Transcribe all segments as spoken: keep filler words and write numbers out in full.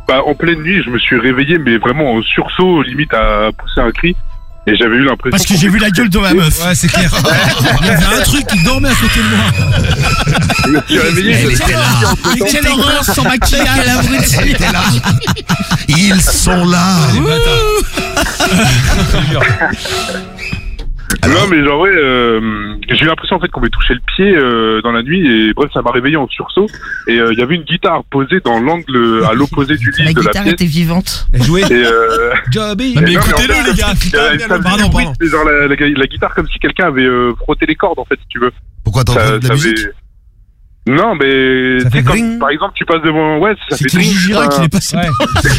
Bah, en pleine nuit, je me suis réveillé, mais vraiment en sursaut, limite à pousser un cri. Et j'avais eu l'impression... Parce que j'ai vu la gueule de ma meuf. Ouais, c'est clair. Il y avait un truc qui dormait à côté de moi. Je me suis réveillé, Elle était là. Mais quelle horreur sans maquillage, la abruti. Elle était là. Ils sont là. Non, mais genre, ouais, euh, j'ai eu l'impression en fait qu'on m'ait touché le pied euh, dans la nuit et bref, ça m'a réveillé en sursaut. Et il euh, y avait une guitare posée dans l'angle à l'opposé du lit La de la guitare pièce. était vivante. Elle jouait. Et euh, Joby. Non, Mais mais en écoutez-le, fait, les gars. euh, ça faisait Pardon, du bruit, pardon. c'est genre la, la, la guitare comme si quelqu'un avait euh, frotté les cordes en fait, si tu veux. Pourquoi t'entends Ça- de la ça musique avait- Non, mais Ça tu sais, fait quand, gring. par exemple, tu passes devant, ouais, ça fait C'est Gigi Girac qui est passé. Ouais.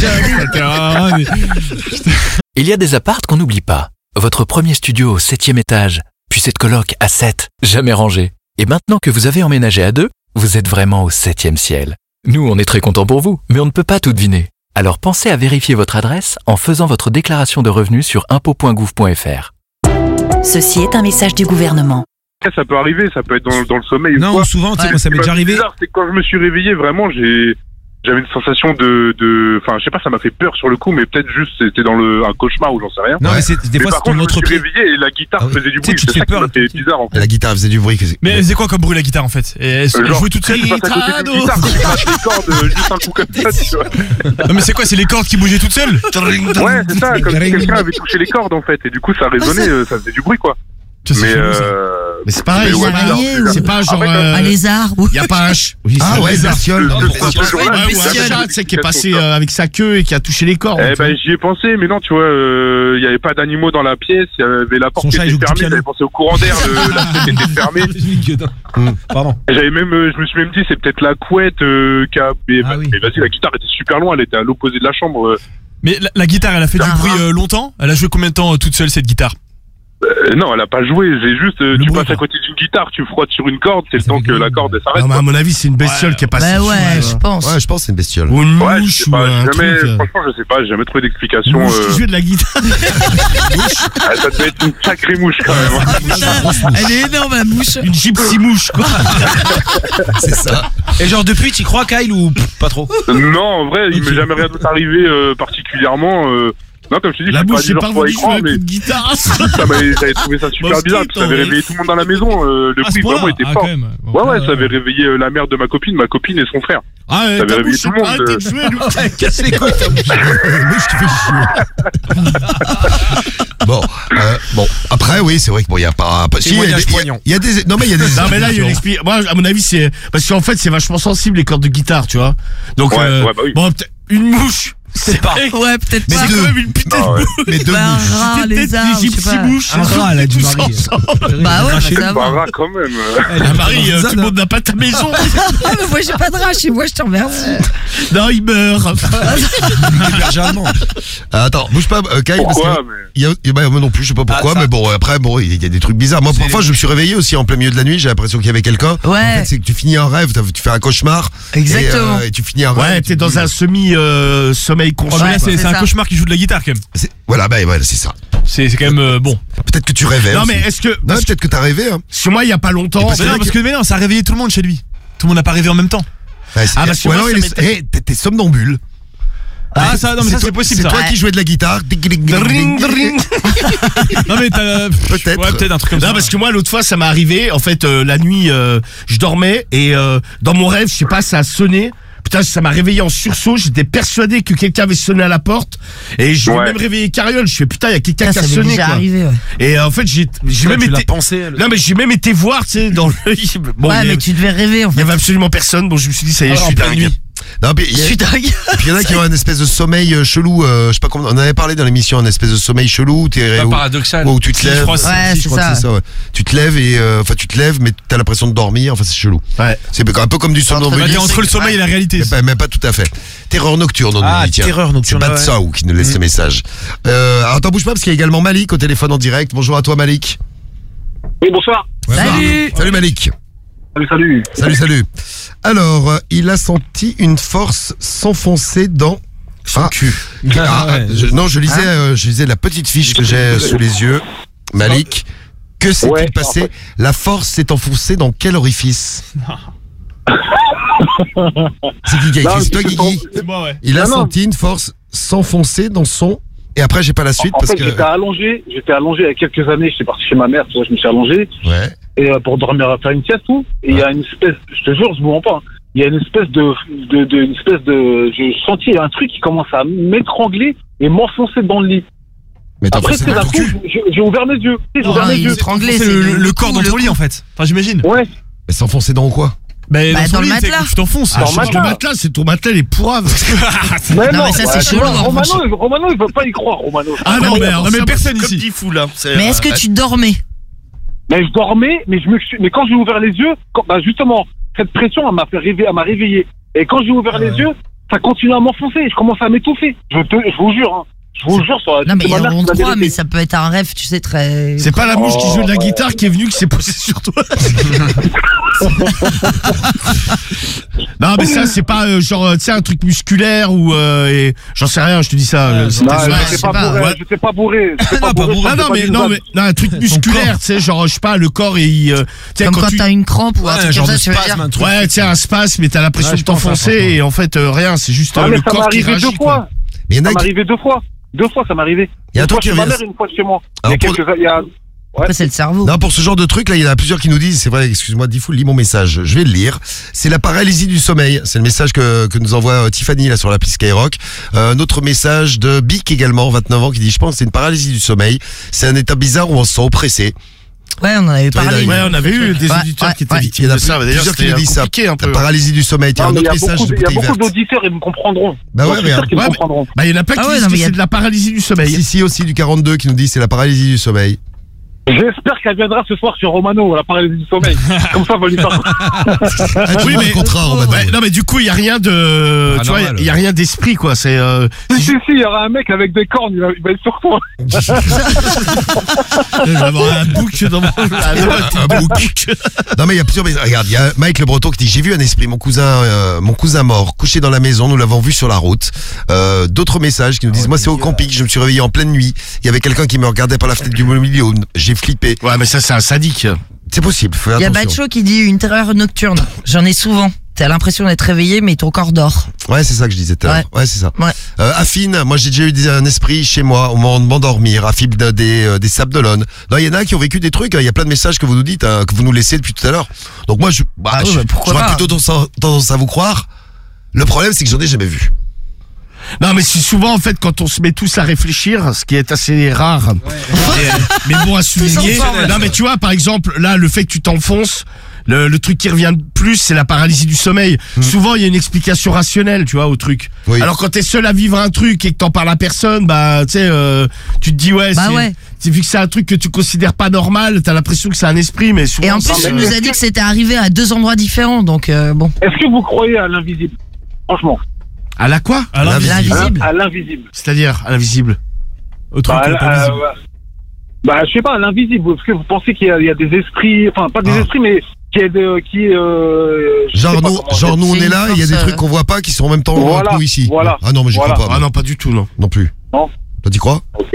Il y a des appartes qu'on n'oublie pas. Votre premier studio au septième étage, puis cette coloc à sept, jamais rangée. Et maintenant que vous avez emménagé à deux, vous êtes vraiment au septième ciel. Nous, on est très contents pour vous, mais on ne peut pas tout deviner. Alors pensez à vérifier votre adresse en faisant votre déclaration de revenus sur impôts point gouv point f r. Ceci est un message du gouvernement. Ça peut arriver, ça peut être dans, dans le sommeil ou Non, quoi. souvent, tu sais, Ouais. moi, ça m'est Ce qui déjà m'a fait arrivé. bizarre, c'est que quand je me suis réveillé, vraiment, j'ai, j'avais une sensation de, de, enfin, je sais pas, ça m'a fait peur sur le coup, mais peut-être juste c'était dans le, un cauchemar ou j'en sais rien. Non, Ouais. mais c'est, des mais fois, par c'est ton contre, autre je me suis pied. réveillé et la guitare Ah oui. faisait du Tu sais, bruit. tu te C'est fais ça qui peur, m'a fait le- bizarre en fait. La guitare faisait du bruit. Mais c'est quoi comme bruit la guitare en fait? Et elle Euh, genre, jouait toute seule? tu passes à côté d'une guitare, tu passes les cordes, euh, juste un coup comme ça, tu vois. Non, mais c'est quoi? C'est les cordes qui bougeaient toutes seules? Ouais, c'est ça, comme si quelqu'un avait touché les cordes en fait, et du coup ça résonnait, euh, ça faisait du bruit quoi. Ça, c'est Mais chelou, ça. euh... Mais c'est pareil, mais ouais, ouais, bizarre, ouais, bizarre. c'est pas genre. Après, euh, Un lézard. Y a pas un ch... Oui, Ah c'est ouais, un bestiole. Ce- ce- Pourquoi ce pas jour-là, Ouais, j'ai ou un jamais chat, eu tu sais, qui est d'explication, passé quoi. euh, avec sa queue et qui a touché les cordes. Eh tu vois. ben j'y ai pensé, mais non, tu vois, il euh, y avait pas d'animaux dans la pièce, il y avait la porte Son qui chat, il était joue du fermée, piano. j'avais pensé au courant d'air, le- la fenêtre était fermée. Pardon. J'avais même, euh, je me suis même dit, c'est peut-être la couette euh, qui a. Mais, Ah bah, oui. mais vas-y, la guitare était super loin, elle était à l'opposé de la chambre. euh. Mais la, la guitare, elle a fait du Ah. bruit euh, longtemps? Elle a joué combien de temps euh, toute seule cette guitare? Euh, non, elle a pas joué, j'ai juste, euh, Le tu bruit, passes quoi. à côté d'une guitare, tu frottes sur une corde, c'est le Ça temps fait que gling. la corde elle s'arrête. Non, mais à quoi. mon avis, c'est une bestiole qui est passée. Bah ouais, dessus, je euh, pense. Ouais, je pense que c'est une bestiole. Ou une Ouais, je mouche sais ou pas, un j'ai jamais, truc. euh, franchement, je sais pas, j'ai jamais trouvé Une d'explication. mouche euh, qui jouait de la guitare. ah, ça devait être une sacrée mouche quand même. hein. Elle est énorme, la mouche. Une gypsy mouche, quoi. C'est ça. Et genre depuis, t'y crois, Kyle, ou pff, pas trop? Non, en vrai, il m'est jamais rien d'autre arrivé euh, particulièrement. euh, Non, comme je te dis, La je suis mouche, pas j'ai du pas genre trop à voulu y jouer croire, un mais coup de guitare. ça m'avait- j'avais trouvé ça super Mosquito, bizarre. Puis ça avait ouais. réveillé tout le monde dans la maison. euh, le À ce bruit point-là? vraiment était Ah, fort. quand même. Bon, Ouais, ouais, bah, ça avait réveillé euh, la mère de ma copine, ma copine et son frère. Ah, Ça ouais, avait ta réveillé mouche, tout le monde, arrêtez euh. de jouer, nous. Casse les couilles, ta bouche. Mouche qui fait chier. Bon, euh, bon. Après, oui, c'est vrai que bon, il y a pas. pas- si, il y a Témoignage des- poignant. Il y a des. Non, mais il y a des. Non, mais là, il y a une expli- Moi, à mon avis, c'est. Parce qu'en fait, c'est vachement sensible, les cordes de guitare, tu vois. Donc, Ouais, euh, ouais, bah oui. bon, peut-être une mouche. C'est pas. Ouais, peut-être Mais pas. C'est deux. quand même une putain Ah ouais. de Mais deux Bah, mouches. un rat, C'était peut-être lézard, des je sais gypsy pas. mouches. Un rat, elle a du tous mari. ensemble. Bah ouais, bah, ça Bah, va. rat, quand même. Ah, Marie, euh, tout le monde n'a pas ta maison. Ah, mais moi, j'ai pas de rat chez moi, je t'en remercie. Non, il meurt. Berger allemand. Ah, attends, bouge pas, euh, Kyle, parce Pourquoi que. mais... Il y a, eh ben, moi non plus, je sais pas pourquoi, Ah, ça- mais bon, après, bon, il y a des trucs bizarres. Moi, C'est- parfois, je me suis réveillé aussi en plein milieu de la nuit, j'ai l'impression qu'il y avait quelqu'un. Ouais. En fait, c'est que tu finis un rêve, t'as- tu fais un cauchemar. Exactement. Et, euh, et tu finis un rêve. Ouais, t'es dans un semi-sommeil Oh, mais conscient. là, c'est c'est c'est un ça. cauchemar qui joue de la guitare quand même. C'est- Voilà, bah, voilà, c'est ça. C'est c'est quand même euh, bon. Peut-être que tu rêvais. Non, aussi. mais est-ce que. Non, Parce que peut-être que t'as rêvé, hein. chez moi, il y a pas longtemps. parce Mais non, parce que mais non, ça a réveillé tout le monde chez lui. Tout le monde n'a pas rêvé en même temps. Ouais, c'est- Ah, parce que ou moi, alors, ça il est- m'était- eh, t'es- t'es somnambule. Ah, ça, non, mais ça, toi- c'est possible, C'est ça. toi Ouais. qui jouais de la guitare. Dring, dring. Non, mais t'as. Peut-être. Ouais, peut-être un truc comme ça. Non, parce que moi, l'autre fois, ça m'est arrivé. En fait, euh, la nuit, euh, je dormais et euh, dans mon rêve, je sais pas, ça a sonné. Putain, ça m'a réveillé en sursaut. J'étais persuadé que quelqu'un avait sonné à la porte. Et je vais Ouais. même réveiller Cariole. Je fais putain, il y a quelqu'un Ça, qui a ça m'est sonné. déjà Quoi. arrivé, ouais. Et euh, en fait, j'ai j'ai même tu l'as été. pensé. le- Non, mais j'ai même été voir, tu sais, dans le. Bon, Ouais, il y mais avait- tu devais rêver, en il y fait. avait absolument personne. Bon, je me suis dit, ça y est, je Ah, suis en pleine dingue. nuit. Non, mais il Je y, a- suis dingue. puis il y en a qui ont un espèce de sommeil euh, chelou. euh, je sais pas comment. On en avait parlé dans l'émission, un espèce de sommeil chelou. Où t'es Pas où, paradoxal. où tu te Si, je lèves. crois que c'est- Ouais, si, je c'est crois que ça. c'est ça. Ouais. Tu te lèves et euh, enfin tu te lèves, mais t'as l'impression de dormir. Enfin, c'est chelou. Ouais. C'est un peu comme du entre Bah, somnambulisme. t'es entre le sommeil et la réalité. Mais pas, mais pas tout à fait. Terreur nocturne, on Ah, nous dit, tiens. terreur C'est nocturne. pas de ouais. ça ou qui nous laisse le message. Euh, alors t'en bouge pas parce qu'il y a également Malik au téléphone en direct. Bonjour à toi Malik. Oui, bonsoir. Salut. Salut Malik. Salut, salut. Salut, salut. Alors, euh, il a senti une force s'enfoncer dans son cul. Ah, ouais. je- non, je lisais, euh, je lisais la petite fiche que j'ai euh, sous les yeux. Malik, que s'est-il Ouais, passé? en fait. La force s'est enfoncée dans quel orifice? C'est qui qui a Non, écrit C'est toi, c'est Guigui. C'est moi, ouais. Il a Non, non. senti une force s'enfoncer dans son... Et après, j'ai pas la suite En parce fait, que... j'étais allongé, j'étais allongé il y a quelques années, j'étais parti chez ma mère, tu vois, je me suis allongé, Ouais. et euh, pour dormir, faire une sieste, tout, et il y a une espèce, je te jure, je me mens pas, il y a une espèce de, de, de, une espèce de, je sentis un truc qui commence à m'étrangler et m'enfoncer dans le lit. Mais t'as Après, foncé c'est dans d'un ton coup, cul. j'ai j'ai ouvert les yeux, Tu sais, j'ai ouvert Non, les il yeux. est étranglé, C'est le, le corps dans ton lit en fait. Enfin, j'imagine. Ouais, Mais s'enfoncer dans quoi? Mais Bah, dans, dans ton le lit, t'es- matelas. tu t'enfonces. Dans le Change de matelas. matelas, c'est ton matelas, les pourraves. mais Non, mais ça, c'est ouais, chelou, tu vois, en Romano, revanche. il- Romano, il veut pas y croire, Romano. Ah non, mais, alors, mais ça, personne c'est ici. comme dit fou, là. C'est, Mais est-ce euh, que tu dormais? Mais je dormais, mais je me suis, mais quand j'ai ouvert les yeux, quand, bah justement, cette pression, elle m'a fait rêver, elle m'a réveillé. Et quand j'ai ouvert les yeux, ça continue à m'enfoncer, je commence à m'étouffer. Je te, je vous jure, hein. Je vous jure sur la Non, mais c'est ma mère on qui te m'a croit, vérité. mais ça peut être un rêve, tu sais, très. C'est pas la mouche qui Oh, joue de la ouais. guitare qui est venue, qui s'est posée sur toi. Non, mais ça, c'est pas euh, genre, tu sais, un truc musculaire ou. Euh, et, j'en sais rien, je te dis ça. euh, c'était- Non, Ouais, je je sais sais pas pas, bourré, ouais. je sais pas bourré. Je sais Non, pas pas bourré. bourré. Ah je non, sais mais, pas non, du mais non, un truc musculaire, tu sais, genre, je sais pas, le corps, il. euh, tu sais, Comme quand quand tu. t'as une crampe ou un Ouais, un truc genre comme de ça, tu veux spasme, dire. un truc. Ouais, tu sais, un spasme, mais t'as l'impression Ouais, de je pense, t'enfoncer, franchement. et en fait, euh, rien, c'est juste Ah, euh, mais le ça m'est corps qui arrivé réagit, deux quoi. fois. Mais il y en Ça a m'est qui... arrivé deux fois. Deux fois, ça m'est arrivé. Il y a un Une truc fois qui chez ma revient- mère, une fois chez moi. Il y Alors, a pour- quelques, il y a, Après, c'est le cerveau. Non, pour ce genre de truc, là, il y en a plusieurs qui nous disent, c'est vrai, excuse-moi, Diffoul, lis mon message. Je vais le lire. C'est la paralysie du sommeil. C'est le message que, que nous envoie euh, Tiffany, là, sur l'appli Skyrock. Euh, un autre message de Bic également, vingt-neuf ans, qui dit, je pense que c'est une paralysie du sommeil. C'est un état bizarre où on se sent oppressé. Ouais, on en avait Toi, parlé. il y en a Ouais, on avait eu des Ouais, auditeurs ouais, qui étaient ouais. Il y victimes en a de ça. plus- D'ailleurs, plusieurs qui c'était nous disent ça. compliqué un La peu. paralysie du sommeil. Tiens, Non, un mais il y autre a message beaucoup, de il y a bouteille beaucoup verte. d'auditeurs, ils me comprendront. Bah ouais, Je suis mais sûr qu'ils me ouais, mais- comprendront. Bah, il y en a plein Ah qui ouais, disent non, que mais il y a- c'est de la paralysie du sommeil. Sissi aussi du quarante-deux qui nous dit c'est la paralysie du sommeil. J'espère qu'elle viendra ce soir sur Romano, la paralysie du sommeil. Comme ça, on va lui faire. Ah, tu Oui, vois mais- le contrat, Romano. Ouais, non, mais du coup, il y a rien de, Ah, tu vois, normal. il y a rien d'esprit, quoi. C'est, euh, Si, si, si, il y aura un mec avec des cornes, il va, il va être sur toi. je vais avoir un bouc dans mon, Un bouc. Non mais il y a plusieurs. mais Regarde, il y a Mike le Breton qui dit j'ai vu un esprit, mon cousin, euh, mon cousin mort, couché dans la maison, nous l'avons vu sur la route. Euh, D'autres messages qui nous disent moi c'est au camping, je me suis réveillé en pleine nuit, il y avait quelqu'un qui me regardait par la fenêtre du milieu, j'ai flippé. Ouais, mais ça, c'est un sadique. C'est possible, faut faire Il y a attention. Bacho qui dit une terreur nocturne. J'en ai souvent. T'as l'impression d'être réveillé, mais ton corps dort. Ouais, c'est ça que je disais tout à l'heure. Ouais, c'est ça. Ouais. Euh, Affine, moi j'ai déjà eu des- un esprit chez moi au moment de m'endormir, à fil de- des, euh, des sables d'Olonne. Non, il y en a qui ont vécu des trucs, hein. Il y a plein de messages que vous nous dites, hein, que vous nous laissez depuis tout à l'heure. Donc moi je, bah, Ah ouais, je, bah, pourquoi j'aurais pas. plutôt tendance à, tendance à vous croire. Le problème c'est que j'en ai jamais vu. Non, mais c'est souvent, en fait, quand on se met tous à réfléchir, ce qui est assez rare, mais, mais bon à souligner. ensemble. Non, mais tu vois, par exemple, là, le fait que tu t'enfonces, le, le truc qui revient de plus, c'est la paralysie du sommeil. Souvent, il y a une explication rationnelle, tu vois, au truc. Oui. Alors, quand t'es seul à vivre un truc et que t'en parles à personne, bah, tu sais, euh, tu te dis, ouais, Bah c'est, ouais. c'est vu que c'est un truc que tu considères pas normal, t'as l'impression que c'est un esprit, mais souvent. Et en plus, c'est, tu euh, nous as dit que c'était arrivé à deux endroits différents, donc euh, bon. Est-ce que vous croyez à l'invisible? Franchement. à la quoi? À l'invisible. L'invisible. À l'invisible. C'est-à-dire, à l'invisible. Au truc Bah, euh, pas euh, visible. ouais. Bah, je sais pas, l'invisible. Est-ce que vous pensez qu'il y a, il y a des esprits, enfin, pas des Ah. esprits, mais qu'il y a de, qui, euh, je sais Genre pas nous, comment genre dire. nous on C'est est une là, il y a des force, trucs euh, qu'on voit pas qui sont en même temps Voilà, que nous ici. voilà. Ah non mais j'y Voilà. crois pas. Ah moi. non, pas du tout, non. Non plus. Non. Toi t'y crois? Ok.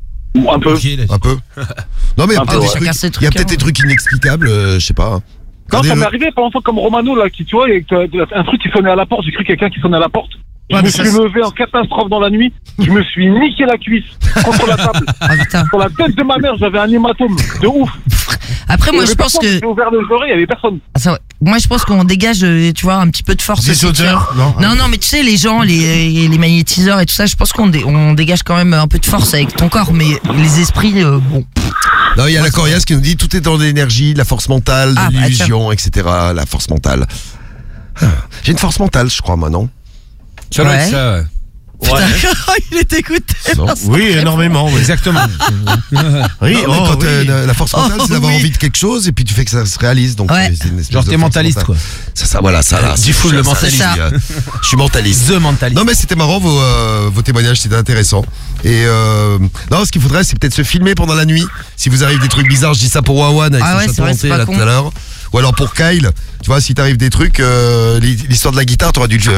Un peu. Ok, il a dit. Un peu. Non mais il y a Un peut-être peu, des ouais. trucs, Chacun ses il y a trucs, peut-être hein. des trucs inexplicables, euh, je sais pas. Non, Regardez ça le- m'est arrivé pas longtemps comme Romano, là, qui, tu vois, et que, un truc qui sonnait à la porte, j'ai cru quelqu'un qui sonnait à la porte. Je Ouais, me mais suis ça, c'est- levé en catastrophe dans la nuit, je me suis niqué la cuisse contre la table. Ah putain. Sur la tête de ma mère, j'avais un hématome de ouf. Après, Il y moi, avait je pense personne, que. J'ai ouvert les oreilles, il y avait personne. Ah, ça, ouais. Moi, je pense qu'on dégage, euh, tu vois, un petit peu de force. Des aussi, tu odeurs, vois. non? Non, non, mais tu sais, les gens, les, les magnétiseurs et tout ça, je pense qu'on dé- on dégage quand même un peu de force avec ton corps, mais les esprits, euh, bon. Non, il y a la Coriace qui nous dit tout est dans l'énergie, la force mentale, de Ah, bah, l'illusion, et cetera. La force mentale. Ah, j'ai une force mentale, je crois, moi, non? Ça doit Ouais. être ça, ouais. Putain, il est écouté. Non. par ça. Oui, énormément, oui. Exactement. Oui, Non, mais oh, quand oui. euh, la force mentale, Oh, c'est d'avoir oui. envie de quelque chose et puis tu fais que ça se réalise. Donc Ouais. c'est- c'est une espèce Genre de t'es force mentaliste, mentale. quoi. C'est ça, voilà, ça là. Du full, ça, le ça, mentaliste. je suis, euh, Je suis mentaliste. The mentalist. Non mais c'était marrant vos, euh, vos témoignages, c'était intéressant. Et euh, non, ce qu'il faudrait, c'est peut-être se filmer pendant la nuit. Si vous arrive des trucs bizarres, je dis ça pour Wawan avec Ah son ouais, c'est château vrai, hanté c'est pas là con. tout à l'heure. Ou alors pour Kyle, tu vois, si t'arrive des trucs, euh, l'histoire de la guitare, t'aurais dû le,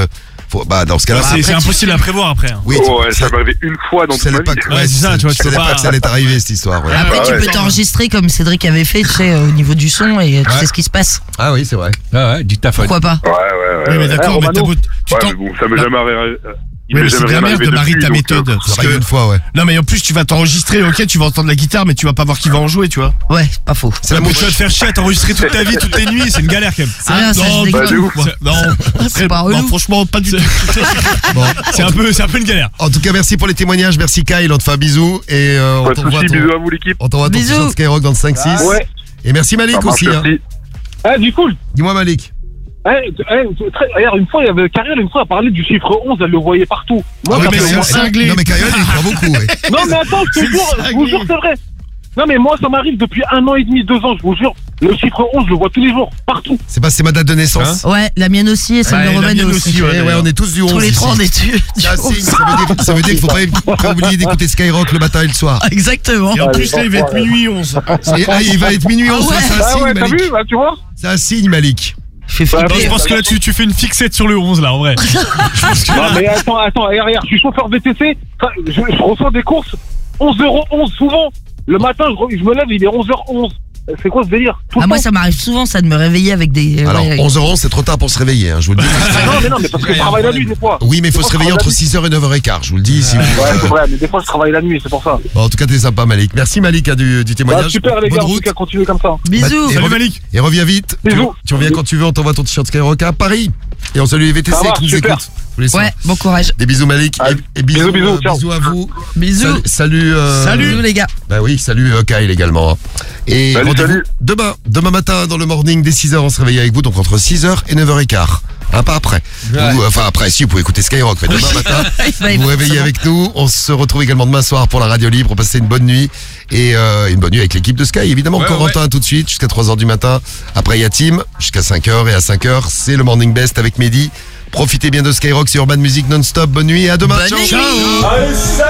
Faut, bah, dans ce cas-là, C'est c'est impossible à prévoir après. hein. oui. Oh, ouais, ça m'est arrivé une fois dans C'est toute ma vie. pas, Ouais, c'est ça, tu vois, tu c'est peux pas pas- que ça allait t'arriver cette histoire. Ouais. Après, Ah tu ouais. peux t'enregistrer comme Cédric avait fait, tu sais, au niveau du son et tu Ouais. sais ce qui se passe. Ah oui, c'est vrai. Ouais, ouais, dictaphone. Pourquoi pas? Ouais, ouais, ouais. Oui, mais ouais. d'accord, Eh, mais t'as Romano. beau- tu Ouais, t'en- mais bon, ça m'est Là- jamais arrivé. Il Oui, m'est mais c'est jamais de la rien merde arrivé de marier depuis, ta donc, méthode. euh, Ça Parce arrive que, une fois, ouais. non, mais en plus, tu vas t'enregistrer, ok, tu vas entendre la guitare, mais tu vas pas voir qui va en jouer, tu vois. Ouais, pas faux. C'est la Mais mouche. tu vas te faire chier à t'enregistrer toute ta vie, toutes les nuits, c'est une galère quand même. Ah, ça, non, je bah, déconne. de ouf. non, C'est pas non, relou. franchement, pas du tout. Bon. C'est un peu, c'est un peu une galère. En tout cas, merci pour les témoignages. Merci Kyle. On te fait un bisou. Et euh, on Pas de t'envoie soucis, ton, bisous à vous l'équipe. on t'envoie ton Bisous. t-shirt Skyrock dans le cinq six. Ouais. Et merci Malik Ça marche, aussi. Hein. merci. Eh, du coup, Dis-moi Malik. eh, eh, très- regarde, une fois, il y avait Carrière, une fois, elle parlait du chiffre onze, elle le voyait partout. Moi, Ah oui, ça mais fait- c'est un c'est- cinglé. Non mais Kyle, il croit beaucoup. Ouais. Non, mais attends, je te C'est jure, je vous cinglé. jure, c'est vrai. Non, mais moi, ça m'arrive depuis un an et demi, deux ans, je vous jure. Le chiffre onze, je le vois tous les jours, partout. C'est pas c'est ma date de naissance. Ouais, la mienne aussi et celle Ouais, de la Romano mienne aussi. aussi, ouais. Eh ouais, on est tous du onze. Tous les ici. trois, on est dessus. C'est un signe, ça veut dire, ça veut dire qu'il faut pas, pas oublier d'écouter Skyrock le matin et le soir. Exactement. Et en Ouais, plus, là, il va être ouais. minuit onze. Et, ah, il va être minuit onze, Ah ouais. c'est un Ah signe ouais, t'as Malik. vu, bah, tu vois? C'est un signe Malik. Je fais Ouais, flipper. Non, je pense que là, tu, tu fais une fixette sur le onze, là, en vrai. Je pense que Non, là- mais attends, attends, regarde, regarde, je suis chauffeur V T C, ça, je, je reçois des courses, onze heures onze souvent. Le matin, je, re- je me lève, il est onze heures onze. C'est quoi ce délire? Tout le Ah, moi, temps. ça m'arrive souvent, ça, de me réveiller avec des. Alors, ouais, onze heures onze, c'est trop tard pour se réveiller, hein, je vous le dis. Non, mais non, mais parce que je travaille la nuit, des fois. Oui, mais il faut Des se fois, je réveiller travaille entre six heures et neuf heures quinze, je vous le dis. Si vous- Ouais, c'est vrai, mais des fois, je travaille la nuit, c'est pour ça. Bon, en tout cas, t'es sympa, Malik. Merci, Malik, hein, du, du Bah, témoignage. super, les Bonne gars, en tout route. cas, continuez comme ça. Bisous. Bah, et Salut rev- Malik. Et reviens vite. Tu, Bisous. tu reviens quand tu veux, on t'envoie ton t-shirt Skyrock à Paris. Et on salue les V T C Ça marche, qui nous super. écoutent. tous les soirs. Ouais, bon courage. Des bisous, Malik. Et, Allez. et bisous, Bisous, bisous, euh, ciao. bisous à vous. Bisous. Salut. Salut, euh, Salut. Bisous, les gars. Bah oui, salut euh, Kyle également. hein. Et Salut, rendez-vous salut. demain, demain matin dans le morning dès six heures, on se réveille avec vous, donc entre six heures et neuf heures quinze. Hein, pas après. Ou, euh, enfin après, si vous pouvez écouter Skyrock, mais demain matin, Ouais, vous vous réveillez avec nous. On se retrouve également demain soir pour la radio libre, pour passer une bonne nuit. Et euh, une bonne nuit avec l'équipe de Sky, évidemment. Ouais, Corentin tout de suite, jusqu'à trois heures du matin. Après, il y a Tim, jusqu'à cinq heures. Et à cinq heures, c'est le Morning Best avec Mehdi. Profitez bien de Skyrock, c'est Urban Music non-stop. Bonne nuit et à demain. Bonne Ciao. nuit. Ciao.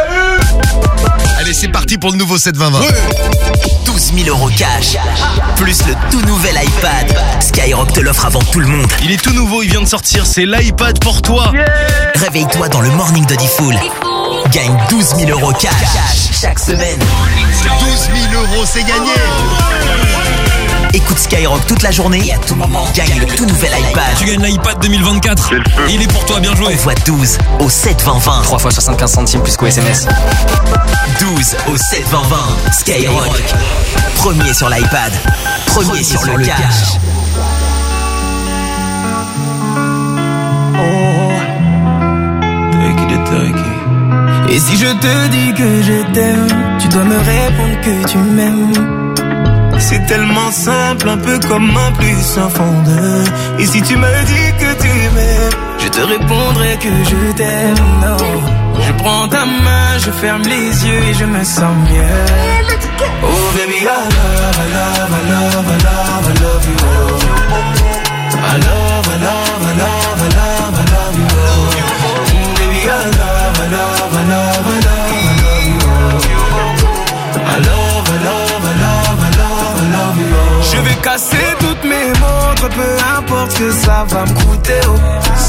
Allez, c'est parti pour le nouveau sept vingt vingt. douze mille euros cash, plus le tout nouvel iPad. Skyrock te l'offre avant tout le monde. Il est tout nouveau, il vient de sortir, c'est l'iPad pour toi. Réveille-toi dans le morning de Diffoul. Gagne douze mille euros cash chaque semaine. douze mille euros, c'est gagné. Écoute Skyrock toute la journée et à tout moment, gagne le tout nouvel iPad. Tu gagnes l'iPad deux mille vingt-quatre. C'est le feu. Il est pour toi, bien joué. Envoie douze au sept vingt vingt. trois fois soixante-quinze centimes plus qu'au S M S. douze au sept vingt vingt. Skyrock. Premier sur l'iPad. Premier sur le cash. Et si je te dis que je t'aime, tu dois me répondre que tu m'aimes. C'est tellement simple, un peu comme un plus un fond de. Et si tu me dis que tu m'aimes, je te répondrai que je t'aime. Non, je prends ta main, je ferme les yeux et je me sens mieux. Oh baby, I love, I love, I love, I love, I love you. I love, I love, I love, I love, I love you. Mm, baby, I love, I love, I love, I love, I love you. I love, I love, I love, I love, I love you. Je vais casser toutes mes montres, peu importe ce que ça va me coûter. Oh.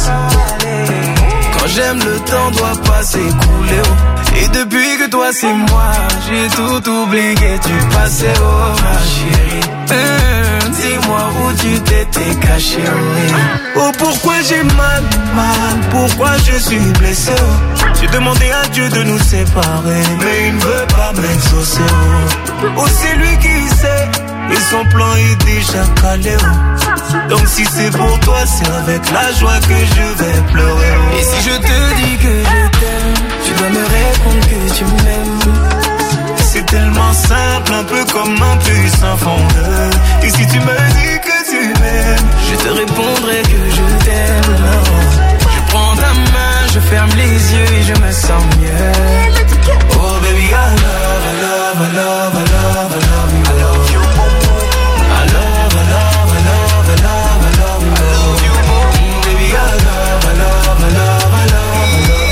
Quand j'aime, le temps doit pas s'écouler. Oh. Et depuis que toi c'est moi, j'ai tout oublié, tu passais, oh ma chérie. Hum, dis-moi où tu t'étais caché, oui. Oh pourquoi j'ai mal, mal, pourquoi je suis blessé, oh. J'ai demandé à Dieu de nous séparer, mais il ne veut pas m'exaucer, oh. Oh c'est lui qui sait, et son plan est déjà calé, oh. Donc si c'est pour toi, c'est avec la joie que je vais pleurer, oh. Et si je te dis que je t'aime, tu dois me répondre que tu m'aimes. C'est tellement simple, un peu comme un plus un fondeur. Et si tu me dis que tu m'aimes, je te répondrai que je t'aime. Non. Je prends ta main, je ferme les yeux et je me sens mieux. Oh baby, I love, I love, I love, I love, I love you. I love you. I love, I love, I love, I love, I love you. Mm, baby, I love, I love, I love, I love, I love you.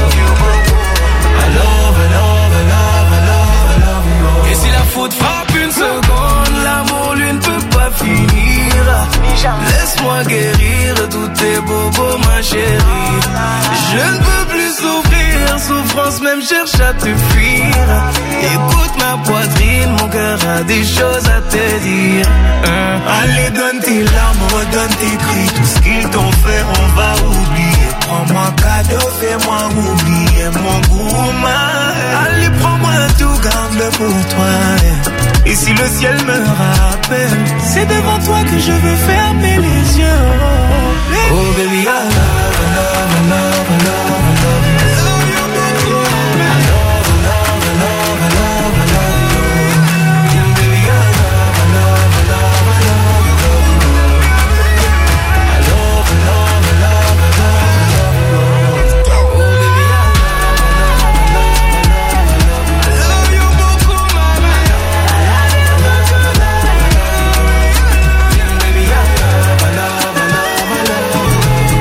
I love, I love, I love, I love, I love you. Et si la faute frappe une seconde, Je ne peux plus souffrir, souffrance même cherche à te fuir. Écoute ma poitrine, mon cœur a des choses à te dire. hein. Allez donne tes larmes, redonne tes cris. Tout ce qu'ils t'ont fait on va oublier. Prends-moi cadeau, fais-moi oublier mon gourmand. Allez prends-moi tout, garde-le pour toi. Et si le ciel me rappelle, c'est devant toi que je veux fermer les yeux. Oh, oh baby, I love, I love, I love, I love, I love you. I love you, baby. I love, I love, I love, I love, I love you. Yeah, baby, I love, I love, I love, I love, I love you. I love, I love, I love, I love, I love you. Oh baby, I love, I love, I love, I love, I love you. I love you beaucoup, mama. I love you, I love you, I love, I love you. Yeah, baby, I love, I love, I love, I love you.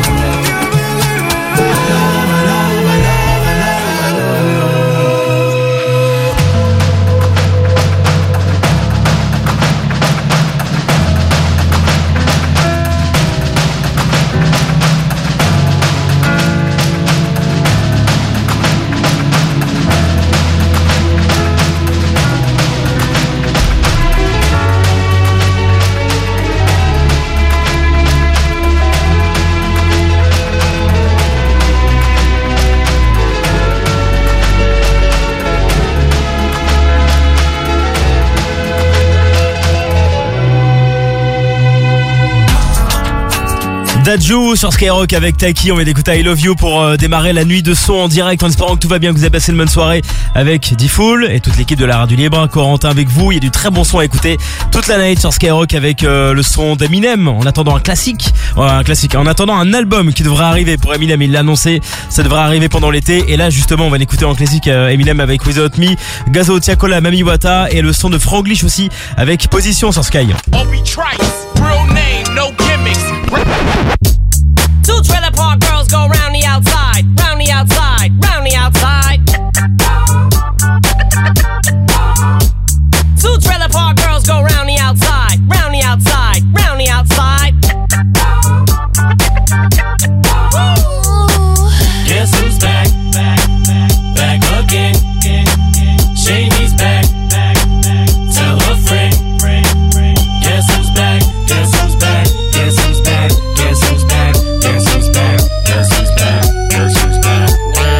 Dadju sur Skyrock avec Taki, on vient d'écouter I Love You pour euh, démarrer la nuit de son en direct en espérant que tout va bien, que vous avez passé une bonne soirée avec D-Fool et toute l'équipe de la Radio Libre. Corentin avec vous, il y a du très bon son à écouter toute la night sur Skyrock avec euh, le son d'Eminem en attendant un classique, ouais, un classique, en attendant un album qui devrait arriver pour Eminem, il l'a annoncé, ça devrait arriver pendant l'été et là justement on va l'écouter en classique euh, Eminem avec Without Me, Gazo, Tiakola, Mami Wata et le son de Franglish aussi avec Position sur Sky. Two trailer park girls go round the outside, round the outside, round the outside. Two trailer park girls go round the outside, round the outside, round the outside. Guess who's back, back, back, back again. Shady's back, back, tell her friend. Guess who's back, guess who's back, guess who's back, guess who's back, guess who's back, guess who's back, guess who's back.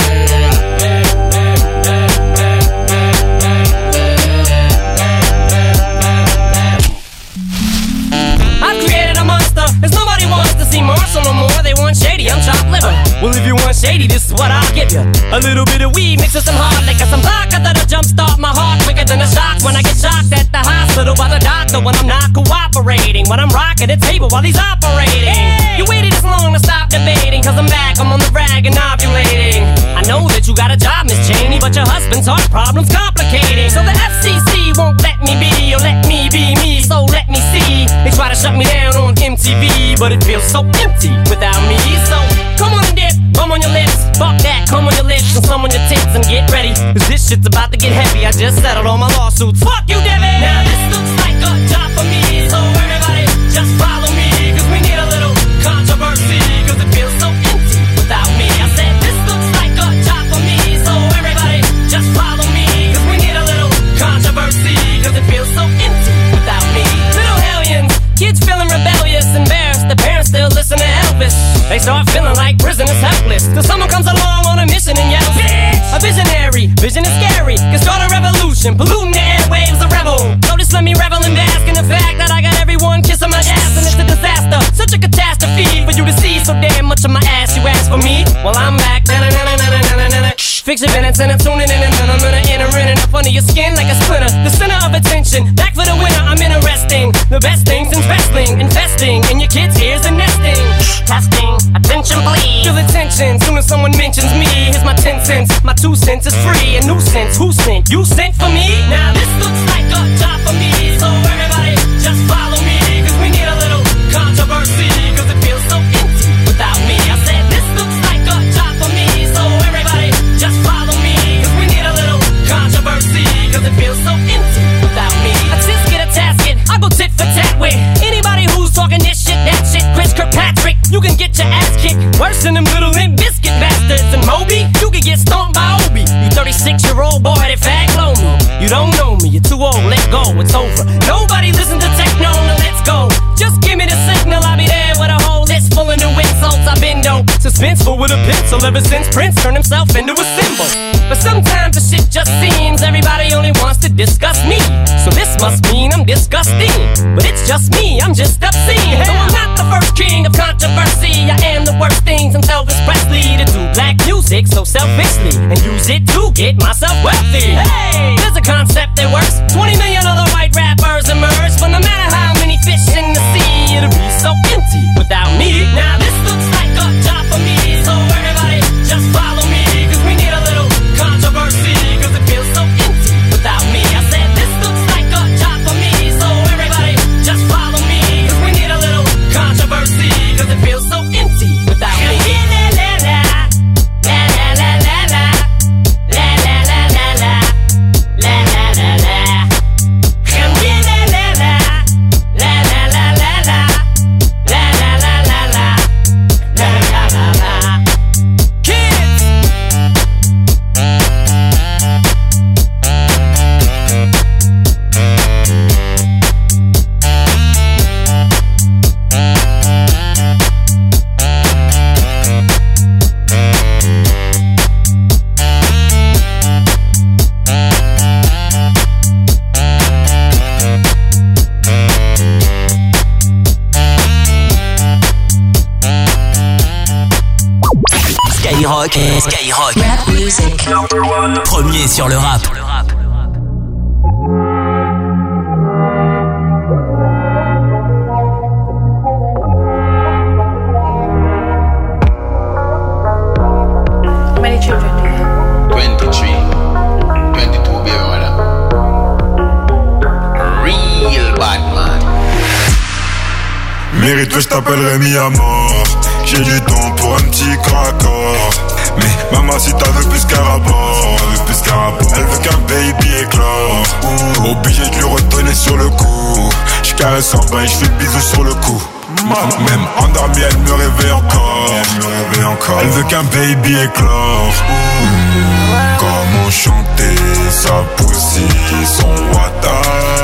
I've created a monster, cause nobody wants to see Marshall no more. They want Shady, I'm chopped liver. Well, if you want Shady, this is what I'll give you. A little bit of weed mixed with some hard liquor, some vodka that'll jumpstart my heart quicker than a shock when I get shocked at the hospital by the doctor when I'm not cooperating. When I'm rocking the table while he's operating. You waited this long to stop debating, cause I'm back, I'm on the rag and ovulating. I know that you got a job, Miss Cheney, but your husband's heart problem's complicating. So the F C C won't let me be, or let me be me, so let me see. They try to shut me down on M T V, but it feels so empty without me. So come on and dip, come on your lips, fuck that, come on your lips and some on your tits and get ready, cause this shit's about to get heavy. I just settled all my lawsuits, fuck you Debbie. Now this looks like a job for me, so everybody just follow me, cause we need a little controversy, cause it feels so empty without me. I said this looks like a job for me, so everybody just follow me, cause we need a little controversy, cause it feels so empty without me. Little hellions, kids feeling rebellious, embarrassed, the parents still listen to Elvis. They start feeling like prisoners helpless, till someone comes along on a mission and yells, bitch! A visionary, vision is scary, can start a revolution, polluting the airwaves, a rebel. So just let me revel and bask in the fact that I got everyone kissing my ass and it's a disaster, such a catastrophe for you to see so damn much of my ass. You ask for me, well I'm back. Fix your minutes and I'm tuning in and then I'm gonna enter in and up under your skin like a splinter. The center of attention, back for the winner, I'm interesting. The best things in wrestling, investing in your kids' ears and nesting. Testing, attention please. Feel attention, soon as someone mentions me. Here's my ten cents, my two cents is free. A nuisance, who sent? You sent for me? Now this looks like a job for me, so everybody just follow me, cause we need a little controversy, cause it feels so empty without me. I said this looks like a job for me, so everybody just follow me, cause we need a little controversy, cause it feels so empty without me. I just get a tasket, I go tit for tat with anybody who's talking this shit, that shit. Chris Kirkpatrick, you can get your ass kicked worse than them little Limp Bizkit bastards. don't know me, you're too old, let go, it's over. Nobody listen to techno, now let's go. Just give me the signal, I'll be there with a whole list full of new insults. I've been dope, suspenseful with a pencil ever since Prince turned himself into a symbol. But sometimes the shit just seems everybody only wants to discuss me. So this must mean I'm disgusting. But it's just me, I'm just obscene. So I'm not the first king of controversy. I am the worst things I'm Elvis Presley to do black music so selfishly and use it to get myself wealthy. Hey, there's a concept that works. twenty million other white rappers emerge, but no matter how many fish in the sea, it'll be so empty without me. Now this looks like a job for me, so everybody just follow me, cause we need a little controversy, cause it feels so empty without me. I said this looks like a job for me, so everybody just follow me, cause we need a little controversy, cause it feels so empty without me. Skyrock, Skyrock, rap music. Premier sur le rap. How many children do you have? twenty-three. twenty-two, baby mother. Real bad man. Mérite que je t'appellerai mis à mort. J'ai du temps pour un petit corps. Mais maman si t'as veux plus qu'un rapport, veut plus qu'un rapport. Elle veut qu'un baby éclore. Ouh. Obligé de lui redonner sur le coup. J'caresse en bas et j'fais bisous sur le cou. Même endormie elle me réveille encore. Elle me réveille encore. Elle veut qu'un baby éclore. Mmh. Comment chanter sa poussie, son wata.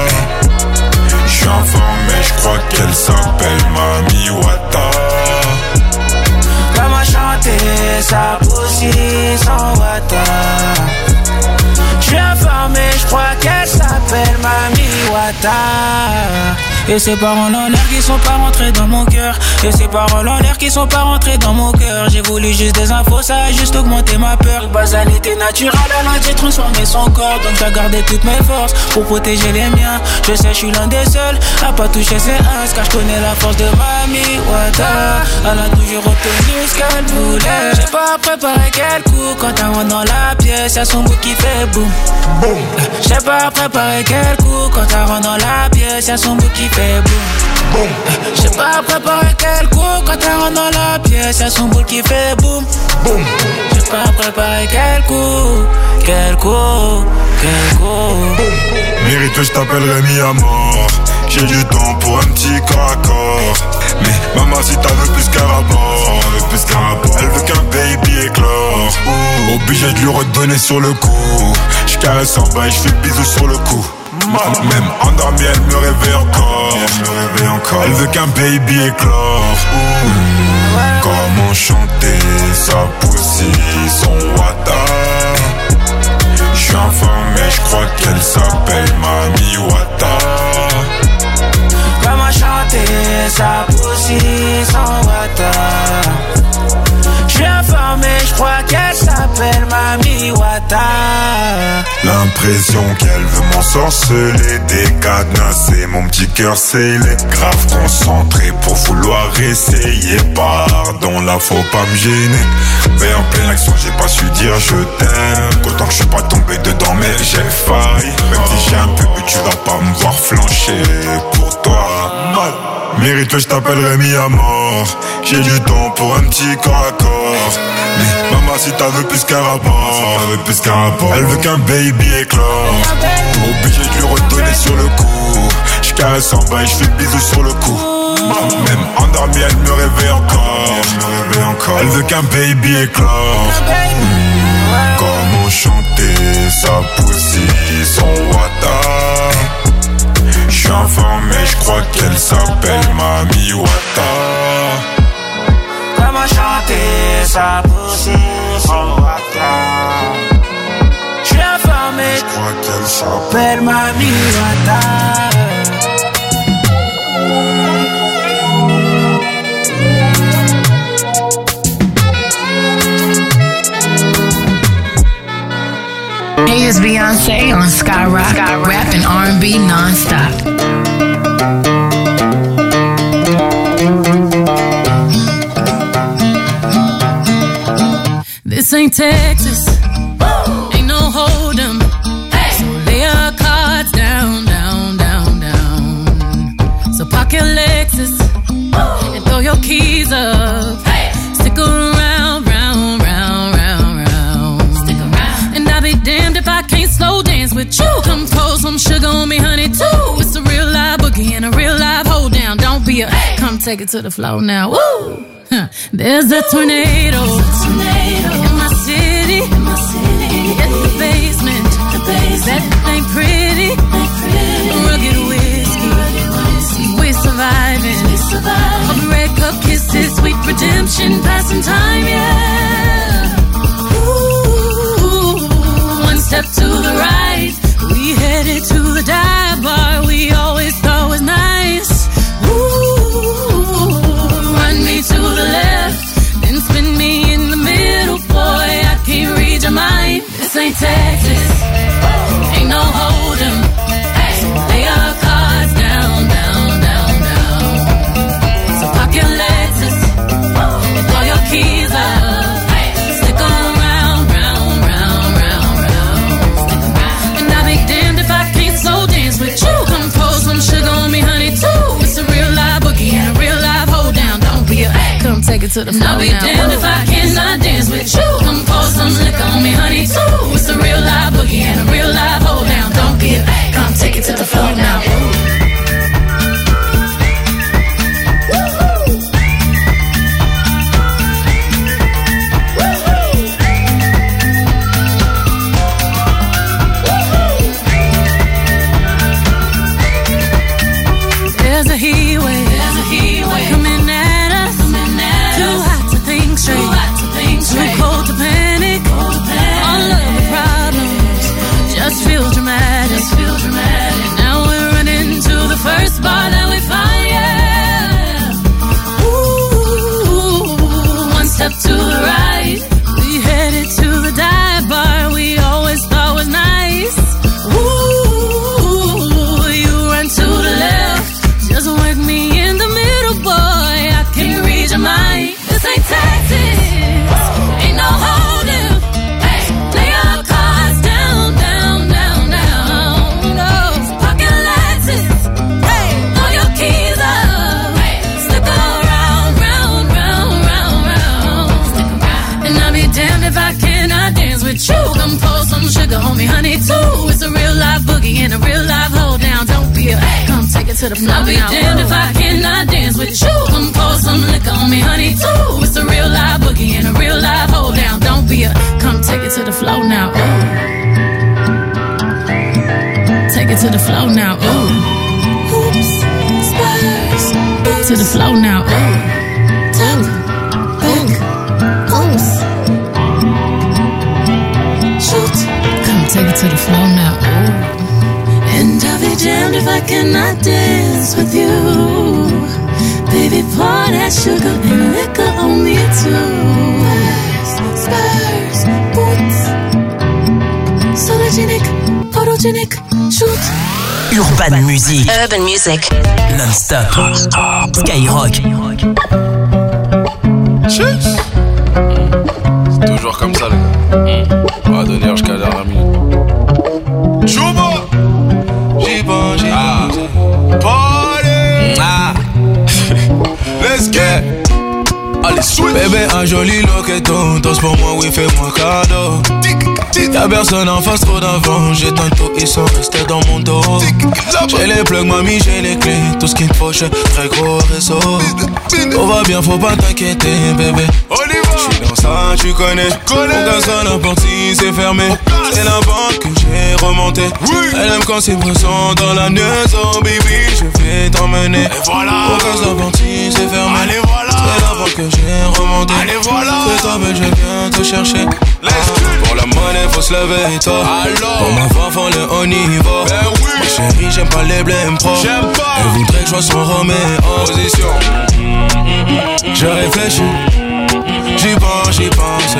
J'suis informé, j'crois qu'elle s'appelle Mami Wata. Comment chanter sa poussie sans wata. J'suis informé, j'crois qu'elle s'appelle Mami Wata. Et ces paroles en l'air qui sont pas rentrées dans mon cœur. Et ces paroles en l'air qui sont pas rentrées dans mon cœur. J'ai voulu juste des infos, ça a juste augmenté ma peur. Basalité naturelle, elle a j'ai transformé son corps. Donc j'ai gardé toutes mes forces pour protéger les miens. Je sais, je suis l'un des seuls à pas toucher ses uns, car je connais la force de Mami Wata. Elle a toujours obtenu ce qu'elle voulait. J'ai pas préparé quel coup quand elle rentre dans la pièce. Y'a son bout qui fait boum, boum. J'ai pas préparé quel coup quand elle rentre dans la pièce. Y'a son bout qui fait boum, boum. J'ai pas préparé quel coup quand elle rentre dans la pièce. Y'a son boule qui fait boum, boum. J'ai pas préparé quel coup, quel coup, quel coup. Mérite que je t'appellerai mis à mort. J'ai du temps pour un petit corps à corps. Mais maman si t'as veux plus qu'un rapport, veut plus qu'un rapport. Elle veut qu'un baby éclore. Ouh. Obligé de lui redonner sur le coup. J'caresse en bas et j'fais bisous sur le cou. Même endormie elle me réveille encore. Elle me réveille encore. Elle veut qu'un baby éclore. Ouh. Comment chanter sa poussie, son wata. J'suis informé, j'crois qu'elle s'appelle Mami Wata. Comment chanter sa poussie sans wata. J'suis informé, j'crois qu'elle s'appelle Mami Wata. L'impression qu'elle veut m'ensorceler, décadenasser mon petit cœur scellé. Grave concentré pour vouloir essayer. Pardon, là faut pas me gêner. Mais en pleine action j'ai pas su dire je t'aime. Autant que je suis pas tombé dedans mais j'ai failli. Même si j'ai un peu bu tu vas pas me voir flancher pour toi. Mal. Mérite que je t'appellerai mis à mort. J'ai du temps pour un petit corps à corps. Mais maman si t'as veux plus qu'un rapport, elle veut plus qu'un rapport. Elle veut qu'un baby éclore. Obligé de lui redonner sur le coup. J'caresse en bas et j'fais bisous sur le cou. Même endormie elle me réveille encore. Elle me réveille encore. Elle veut qu'un baby éclore. Mmh. Comment chanter sa poussie, son wata. J'suis informé, j'crois qu'elle s'appelle Mami Wata. Comment chanter sa poussie, son wata. J'suis informé, j'crois qu'elle s'appelle Mami Wata. Hey, it's Beyonce on Skyrock, Skyrock. Rapping R and B non-stop. This ain't Texas, Woo! Ain't no hold'em. Hey! So lay your cards down, down, down, down. So park your Lexus Woo! And throw your keys up. Hey! Stick around, round, round, round, round. Stick around. And I'll be damned if I can't slow dance with you. Come pour some sugar on me, honey, too. It's a real live boogie and a real live hold down. Don't be a hey! Come take it to the floor now. Woo! Huh. There's a tornado, There's a tornado in my city, in my city. At the basement, the basement. That ain't pretty, ain't pretty. Rugged whiskey, rugged whiskey. We're surviving, we surviving. All the red cup kisses, sweet redemption, passing time, yeah. Ooh, one step to the right, we headed to the dive bar we always thought was nice. Ooh, run me to the left, then spin me in the middle, boy, I can't read your mind. This ain't Texas, ain't no hold'em. Hey, lay your cards down, down, down, down. So park your Lexus and throw your keys up. Hey, stick around, round, round, round, round. Stick around. And I'll be damned if I can't slow dance with you. Come pour some sugar on me, honey, too. It's a real live boogie and a real live hold down. Don't be a hey, come take it to the floor. I'll be damned if I cannot dance with you. Come pour some liquor on me, honey, too. It's a real live boogie and a real live hold down. Don't be a hey, come take it to the floor now. There's a heat wave, there's a heat wave coming at us, coming at too us. Hot to think straight, too hot to think straight, too cold to panic, cold to panic. All of the problems just feel dramatic, just feel dramatic. Now we're running to the first bar that we find, yeah. Ooh, one step to the right, we headed to the dive bar we always thought was nice. Ooh, you run to the left, just work me in the middle, boy, I can't read your mind. This ain't Texas, ain't no hold'em. Hey, lay your cards down, down, down, down. No, park your Lexus, hey, throw your keys up. Hey, stick around, round, round, round, round. Stick around. And I'll be damned if I cannot dance with you. Come pour some sugar on me, honey, too. It's a real live boogie and a real live hold down. Don't be a hey, come take it to the floor. I'll be damned if I cannot dance with you. Come pour some liquor on me, honey, too. It's a real live boogie and a real live hold down. Don't be a come take it to the floor now. Ooh. Take it to the floor now. Ooh. Oops, Spurs. To the floor now. Ooh. Tap, back, oops. Shoot. Come take it to the floor now. Ooh. And I'll be damned if I cannot dance with you. Baby, pour that sugar and liquor on me too. Spurs, Spurs, boots. Sologenic, photogenic, shoot. Urban Music. Urban Music. Non-stop. Skyrock. Cheers. C'est toujours comme ça, les gars. On va donner jusqu'à la dernière minute. Chouba. J'y pense, j'y pense. Party. Ah. Let's get. Allez, switch. Bébé, un joli loqueton. Danse pour moi, oui, fais-moi cadeau. Y'a personne en face, trop d'avant. J'ai tantôt, ils sont restés dans mon dos. J'ai les plugs, mamie, j'ai les clés. Tout ce qu'il me faut, j'ai très gros réseau. Tout va bien, faut pas t'inquiéter, bébé. On y va. suis dans ça, tu connais. Mon gaz à la partie, c'est fermé. C'est la banque que j'ai remonté. Elle aime quand c'est présent dans la neige. Oh baby, je vais t'emmener. Et voilà. Mon gaz à la partie, c'est fermé. Allez voilà. C'est la banque que j'ai remonté. Allez voilà. C'est toi, mais je viens te chercher. Ah, pour la monnaie, faut se lever tôt. Alors. Pour ma voix, faut le haut niveau. Ben oui. Ma chérie, j'aime pas les blèmes pro. J'aime pas. Elle voudrait que je sois son Roméo. Position. Je réfléchis. J'y pense, j'y pense.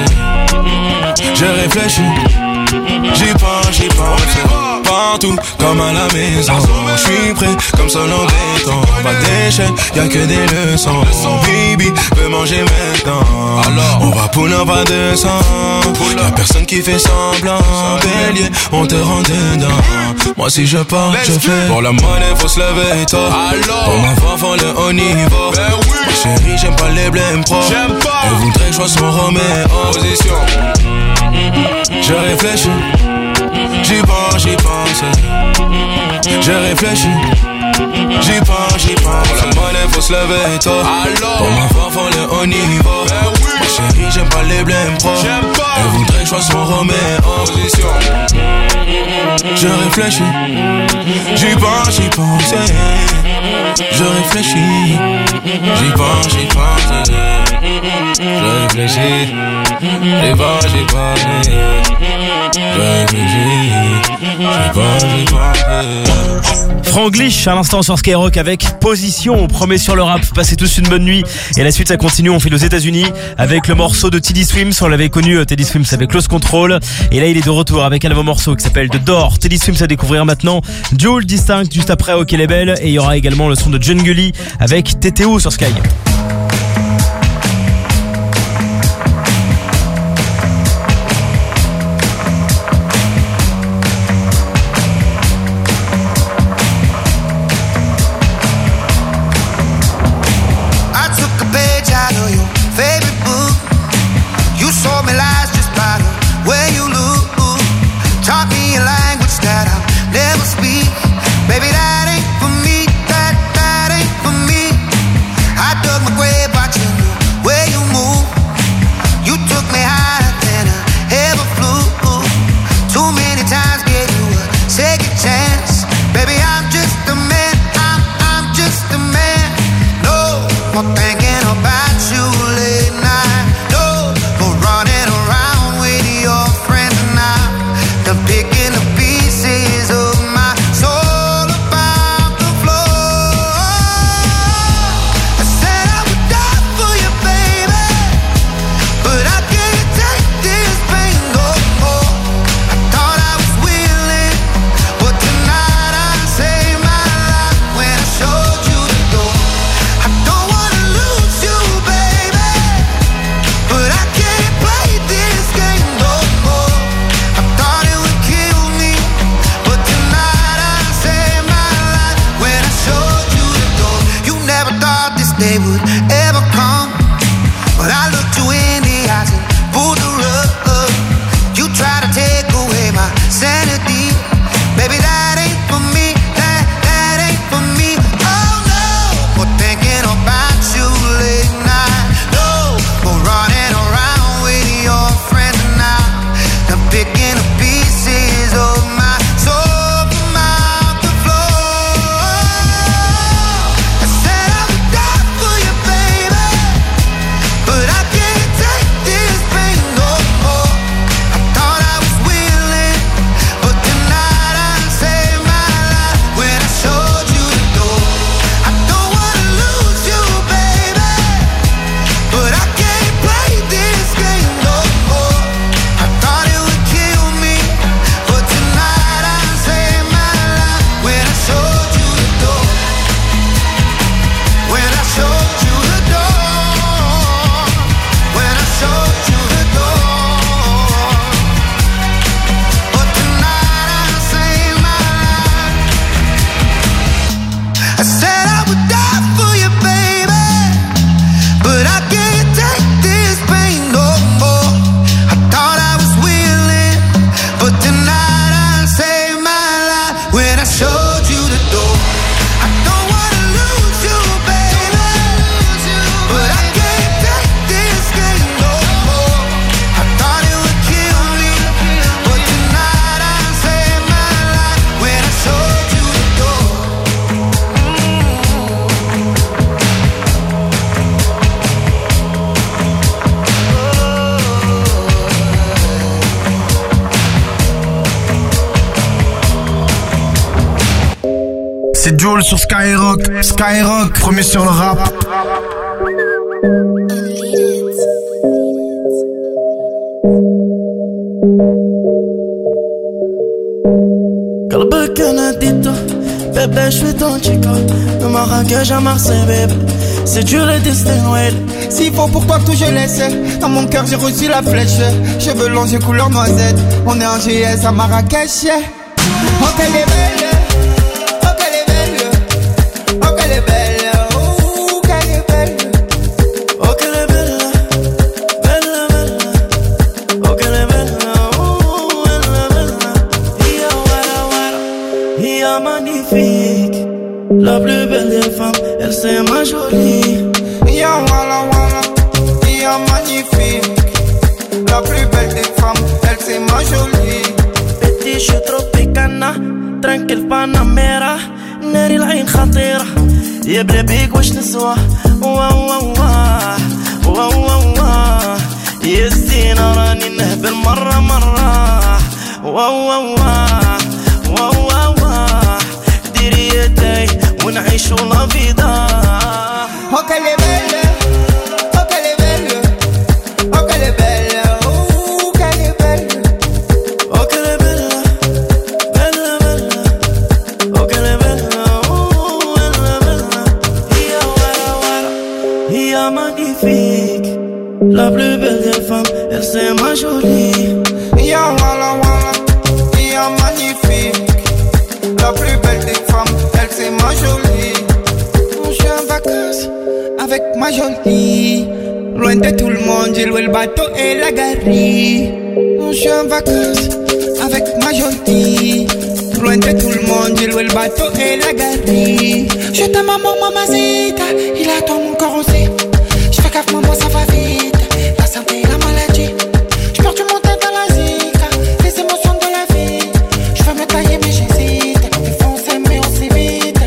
Je réfléchis. J'y pense, j'y pense. Partout, comme à la maison. J'suis prêt, comme seul en béton. Pas d'échec, y'a que des leçons. Baby, veux manger maintenant. Alors, on va pull up à deux cents. Y'a personne qui fait semblant. Bélier, on te rend dedans. Moi si je pars, je fais. Pour la monnaie, faut se lever tôt. Pour ma voix, faut le haut niveau. Ma chérie, j'aime pas les blèmes pro. Elle voudrait que je sois son Roméo. Position. Je réfléchis. J'y pense, j'y pense. Je réfléchis. J'y pense, j'y pense. Pour la monnaie, faut se lever tôt. Pour ma voix, faut le haut niveau. Ma chérie, j'aime pas les blèmes pro. Elle voudrait que je sois son Roméo. Position. Je réfléchis. J'y pense, j'y pense. Je réfléchis. J'y pense, j'y pense. Je réfléchis. J'y pense, j'y pense. Je réfléchis. J'y pense, j'y pense. Franglish à l'instant sur Skyrock avec Position. On promet sur le rap. Passez tous une bonne nuit. Et la suite, ça continue. On fait aux États-Unis avec le morceau de Teddy Swims. On l'avait connu, Teddy Swims avec Close Control. Et là, il est de retour avec un nouveau morceau qui s'appelle The Door. Teddy Swims à découvrir maintenant. Dual Distinct juste après OK Label. Et il y aura également le son de John Gully avec T T O sur Sky. Baby, that ain't for me, that, that ain't for me. I dug my grave, watch C'est Jules sur Skyrock. Skyrock, premier sur le rap. قلبك انا اديته bébé je suis ton chico. De Marrakech à Marseille bébé, c'est dur le destin ouais. S'il faut pour toi tout je laisse. Dans mon cœur j'ai reçu la flèche. Cheveux longs j'ai couleur noisette. On est en G S à Marrakech yeah. Oh qu'elle est belle, oh qu'elle est belle, oh qu'elle est belle, oh qu'elle est belle, oh qu'elle est belle, belle belle, oh qu'elle est belle, oh belle belle. Ia wara wara, ia magnifique, la plus belle des femmes, elle c'est ma jolie. Ia wara wara, ia magnifique, la plus belle des femmes, elle c'est ma jolie. Petit je suis tropicana, tranquille Panamera, ناري العين خطيرة يا بلا بيك واش نسوى واه واه واه واه واه واه يا زينة راني نهبل مرة مرة واه واه واه واه واه واه ديري يدي ونعيشو لا فيدا. Oh qu'elle est belle, oh qu'elle est belle, oh qu'elle est belle, oh qu'elle est belle, oh qu'elle est belle, belle belle, oh qu'elle est belle, oh belle belle. Ia wara wara, ia magnifique, la plus belle des femmes, elle c'est ma jolie. Ia wara wara, ia magnifique, la plus belle des femmes, elle c'est ma jolie. Je suis en vacances avec ma jolie, loin de tout le monde, j'ai loué le bateau et la galerie. Je suis en vacances avec ma jolie, loin de tout le monde, j'ai loué le bateau et la galerie. Je t'aime maman, mamacita, il attend mon corps aussi. Je fais gaffe maman, ça va vite, la santé et la maladie. Je perds du mon temps dans la zika, les émotions de la vie. Je veux me tailler mais j'hésite, il faut s'aimer aussi vite.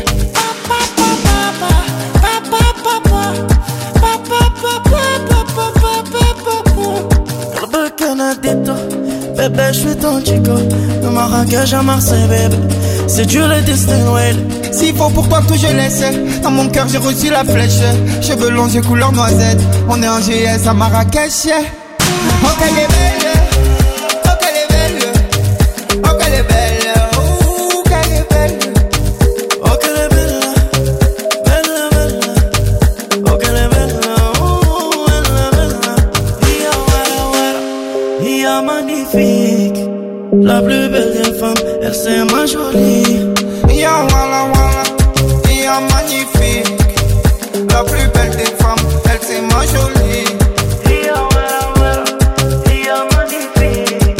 قلبك انا اديته bébé je suis ton chico. De Marrakech à Marseille bébé, c'est dur le destin ouais. S'il faut pour toi tout je laisse. Dans mon cœur j'ai reçu la flèche. Cheveux longs j'ai couleur noisette. On est en G S à Marrakech yeah. Oh qu'elle est belle, oh qu'elle est belle, oh qu'elle est belle, oh qu'elle est belle, oh qu'elle est belle, belle belle, oh qu'elle est belle, oh belle belle. Ia wara wara, ia magnifique, la plus belle des femmes, elle c'est ma jolie. Ia wara wara, ia magnifique, la plus belle des femmes, elle c'est ma jolie. Ia wara wara, ia magnifique.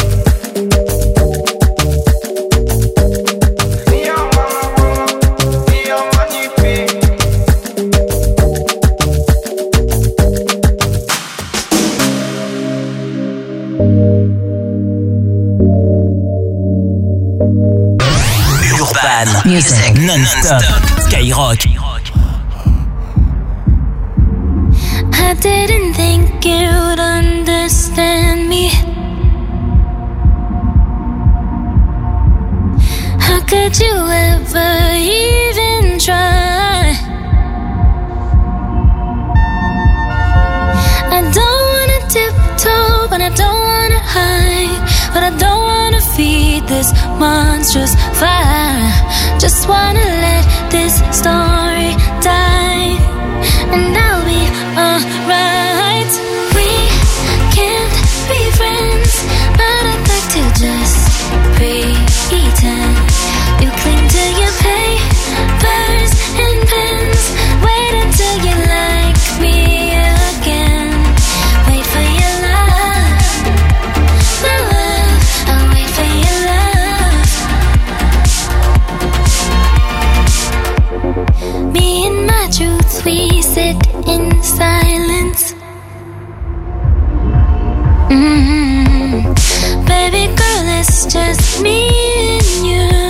Ia wara wara, ia magnifique. Urban Music non-stop Skyrock. I didn't think you'd understand me. How could you ever even try? I don't wanna tiptoe, but I don't wanna hide. But I don't wanna feed this monstrous fire. Just wanna let this story die, and I'll be alright. We can't be friends, but I'd like to just pretend. You cling to your papers and pens. Wait until you like me again. Wait for your love, my love. I'll wait for your love. Me and my truth, we sit in silence. Mm-hmm. Baby girl, it's just me and you.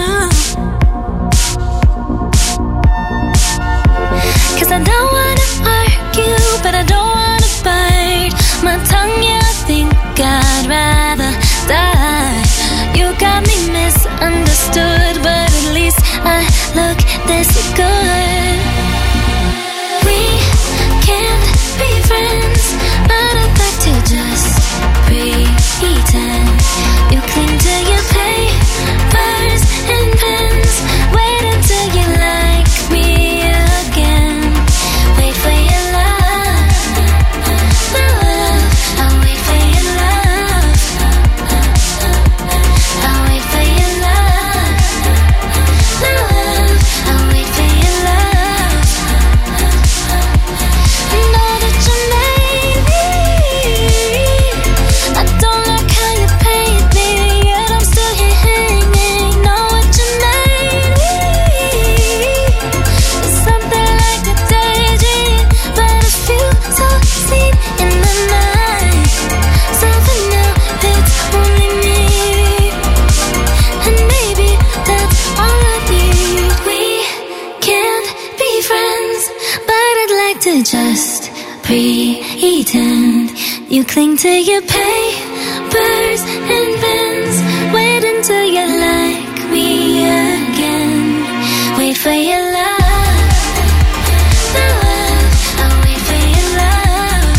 You cling to your papers and pens. Wait until you like me again. Wait for your love. Love. I'll wait for your love.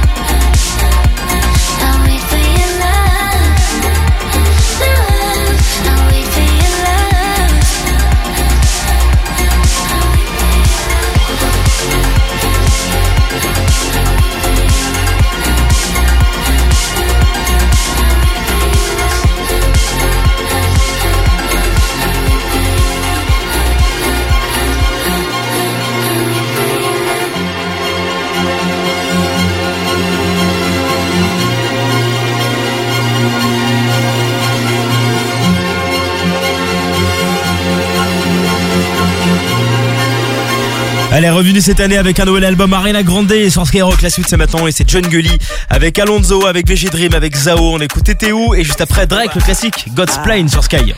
I'll wait for your love. Love. I'll wait for your love. Elle est revenue cette année avec un nouvel album Ariana Grande sur Skyrock. La suite c'est maintenant et c'est John Gully avec Alonso, avec V G Dream, avec Zao. On écoute T T O et juste après Drake le classique God's Plan sur Sky.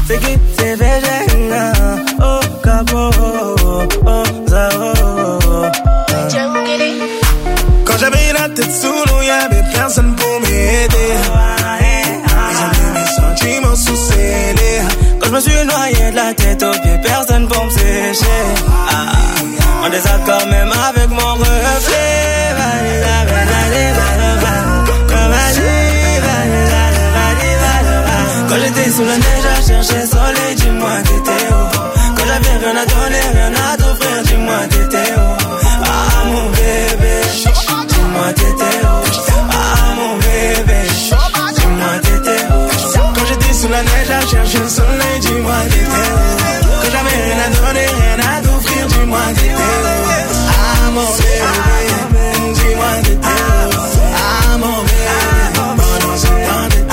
Quand j'avais la tête sous l'eau, y'avait personne pour m'aider. Ils ont mis mes sentiments sous scellés. Quand je me suis noyé de la tête aux pieds, personne pour me sécher. Ah, en désaccord même avec mon reflet. Quand j'étais sous la neige à chercher soleil, dis-moi t'étais où? Quand j'avais rien à donner, rien à t'offrir, dis-moi t'étais où? Ah mon bébé, dis-moi t'étais où? Ah mon bébé, dis-moi t'étais où? Quand j'étais sous la neige à chercher le soleil, dis-moi t'étais où? Quand j'avais rien à donner, rien à t'offrir, dis-moi t'étais où? Ah mon bébé, dis-moi t'étais où? Ah mon bébé, pendant ce temps t'étais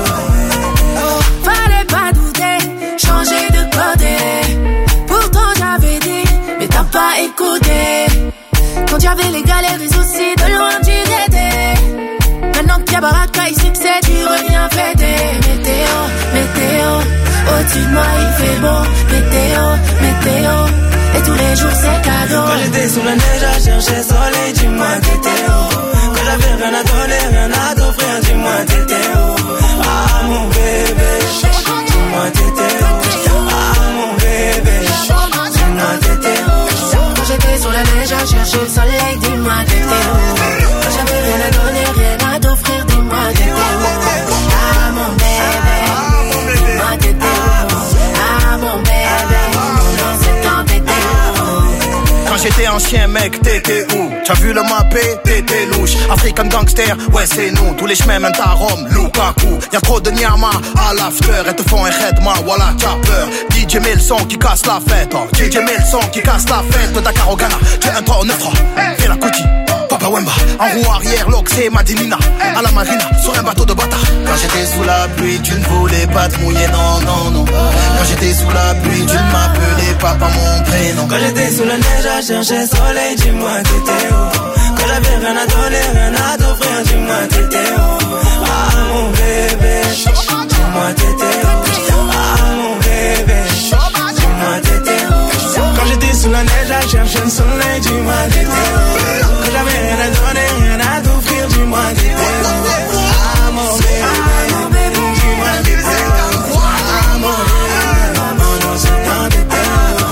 où? Fallait pas douter, changer de côté. Pourtant j'avais dit, mais t'as pas écouté. Quand y avait les galères et soucis, de loin tu t'étais. Maintenant qu'il y a baraka et succès, tu reviens fêter. Météo, météo, au-dessus de moi il fait beau. Météo, météo, et tous les jours c'est cadeau. Quand j'étais sous la neige à chercher soleil, dis-moi t'étais où? Quand j'avais rien à donner, rien à t'offrir, dis-moi t'étais où? Ah mon bébé, dis-moi t'étais où? Ah mon bébé, dis-moi t'étais où? Quand j'étais sur la neige à chercher le soleil, dis-moi t'étais où? Quand j'avais rien à donner, rien à t'offrir, dis-moi t'étais où? Ah mon bébé, dis-moi t'étais où? Ah mon bébé, dans ce temps t'étais où? Quand j'étais ancien mec, t'étais où? T'as vu le mappé, t'étais louche. African gangster, ouais c'est nous. Tous les chemins mènent à Rome, Lukaku. Y'a trop de nyama à l'after. Elles te font un redma, voilà t'as peur. D J met le son qui casse la fête, oh. D J met le son qui casse la fête. Dakar au Ghana, tu es un trois au neuf francs. Fais la cookie, Papa Wemba. En roue arrière, l'Oxé, Madinina. À la marina, sur un bateau de bâtard. Quand j'étais sous la pluie, tu ne voulais pas te mouiller, non, non, non. Quand j'étais sous la pluie, tu ne m'appelais pas par mon prénom. Quand j'étais sous la neige à chercher soleil, dis-moi t'étais où? Quand j'avais rien à donner, rien à t'offrir, dis-moi t'étais où? Ah mon bébé, dis-moi t'étais où? Ah mon bébé, dis-moi t'étais où? Quand j'étais sous la neige à chercher le soleil, dis-moi t'étais où? Quand j'avais rien à donner, rien à t'offrir, dis-moi t'étais où? Ah mon bébé, dis-moi t'étais où? Ah mon bébé, pendant ce temps t'étais où?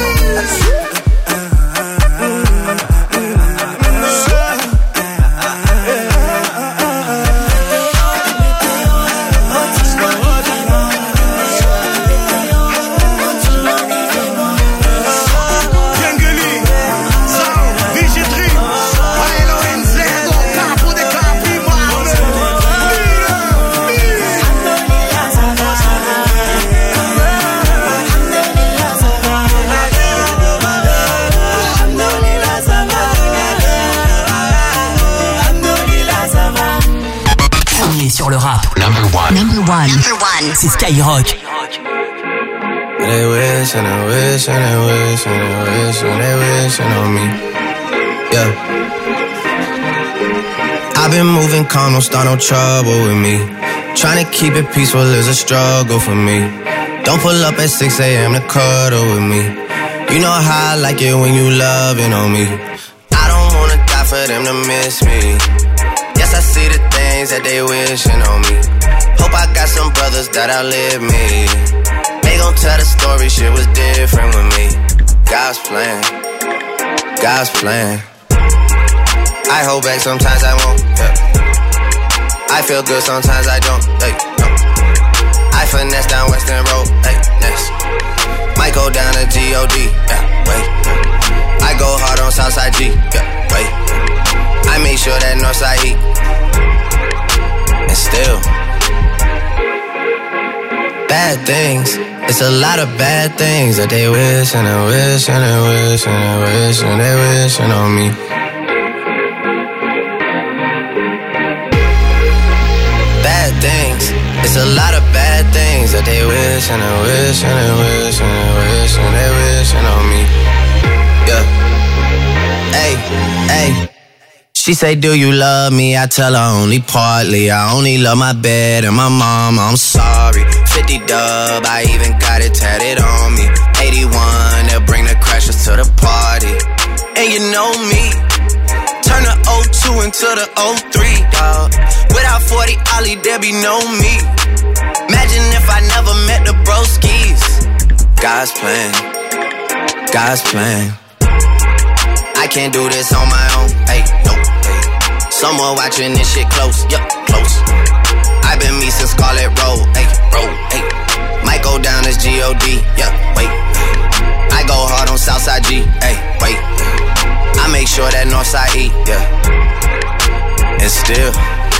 Sur le rap. Number one. Number one. Number one. C'est Skyrock. They wish and they wish and they wish and they wish and they wishing on me. Yeah. I've been moving calm, don't start no trouble with me. Trying to keep it peaceful is a struggle for me. Don't pull up at six a.m. to cuddle with me. You know how I like it when you loving on me. I don't wanna die for them to miss me. Yes, Plus I see the things that they wishing on me. Hope I got some brothers that outlive me. They gon' tell the story, shit was different with me. God's plan, God's plan. I hold back, sometimes I won't, yeah. I feel good, sometimes I don't, hey, no. I finesse down Western Road, hey, next. Might go down to G O D, yeah, wait. I go hard on Southside G, yeah, wait. I make sure that Northside eat. And still bad things, it's a lot of bad things that they wish and they wish and they wish and they wish and they wishing on me. Bad things, it's a lot of bad things that they wish and they wish and they wish and they wish and they wishing on me. Yeah. Hey, hey. She say, do you love me? I tell her only partly. I only love my bed and my mama, I'm sorry. fifty dub, I even got it tatted on me. eighty-one, they'll bring the crashers to the party. And you know me, turn the oh two into the oh three, dawg. Without forty Ollie, there be no me. Imagine if I never met the broskies. God's plan, God's plan. I can't do this on my own, hey, no, hey. Someone watching this shit close, yup, close. I've been me since Scarlet Road, hey, road, hey. Might go down as G O D, yeah, wait. I go hard on Southside G, hey, wait. I make sure that Northside eat, yeah. And still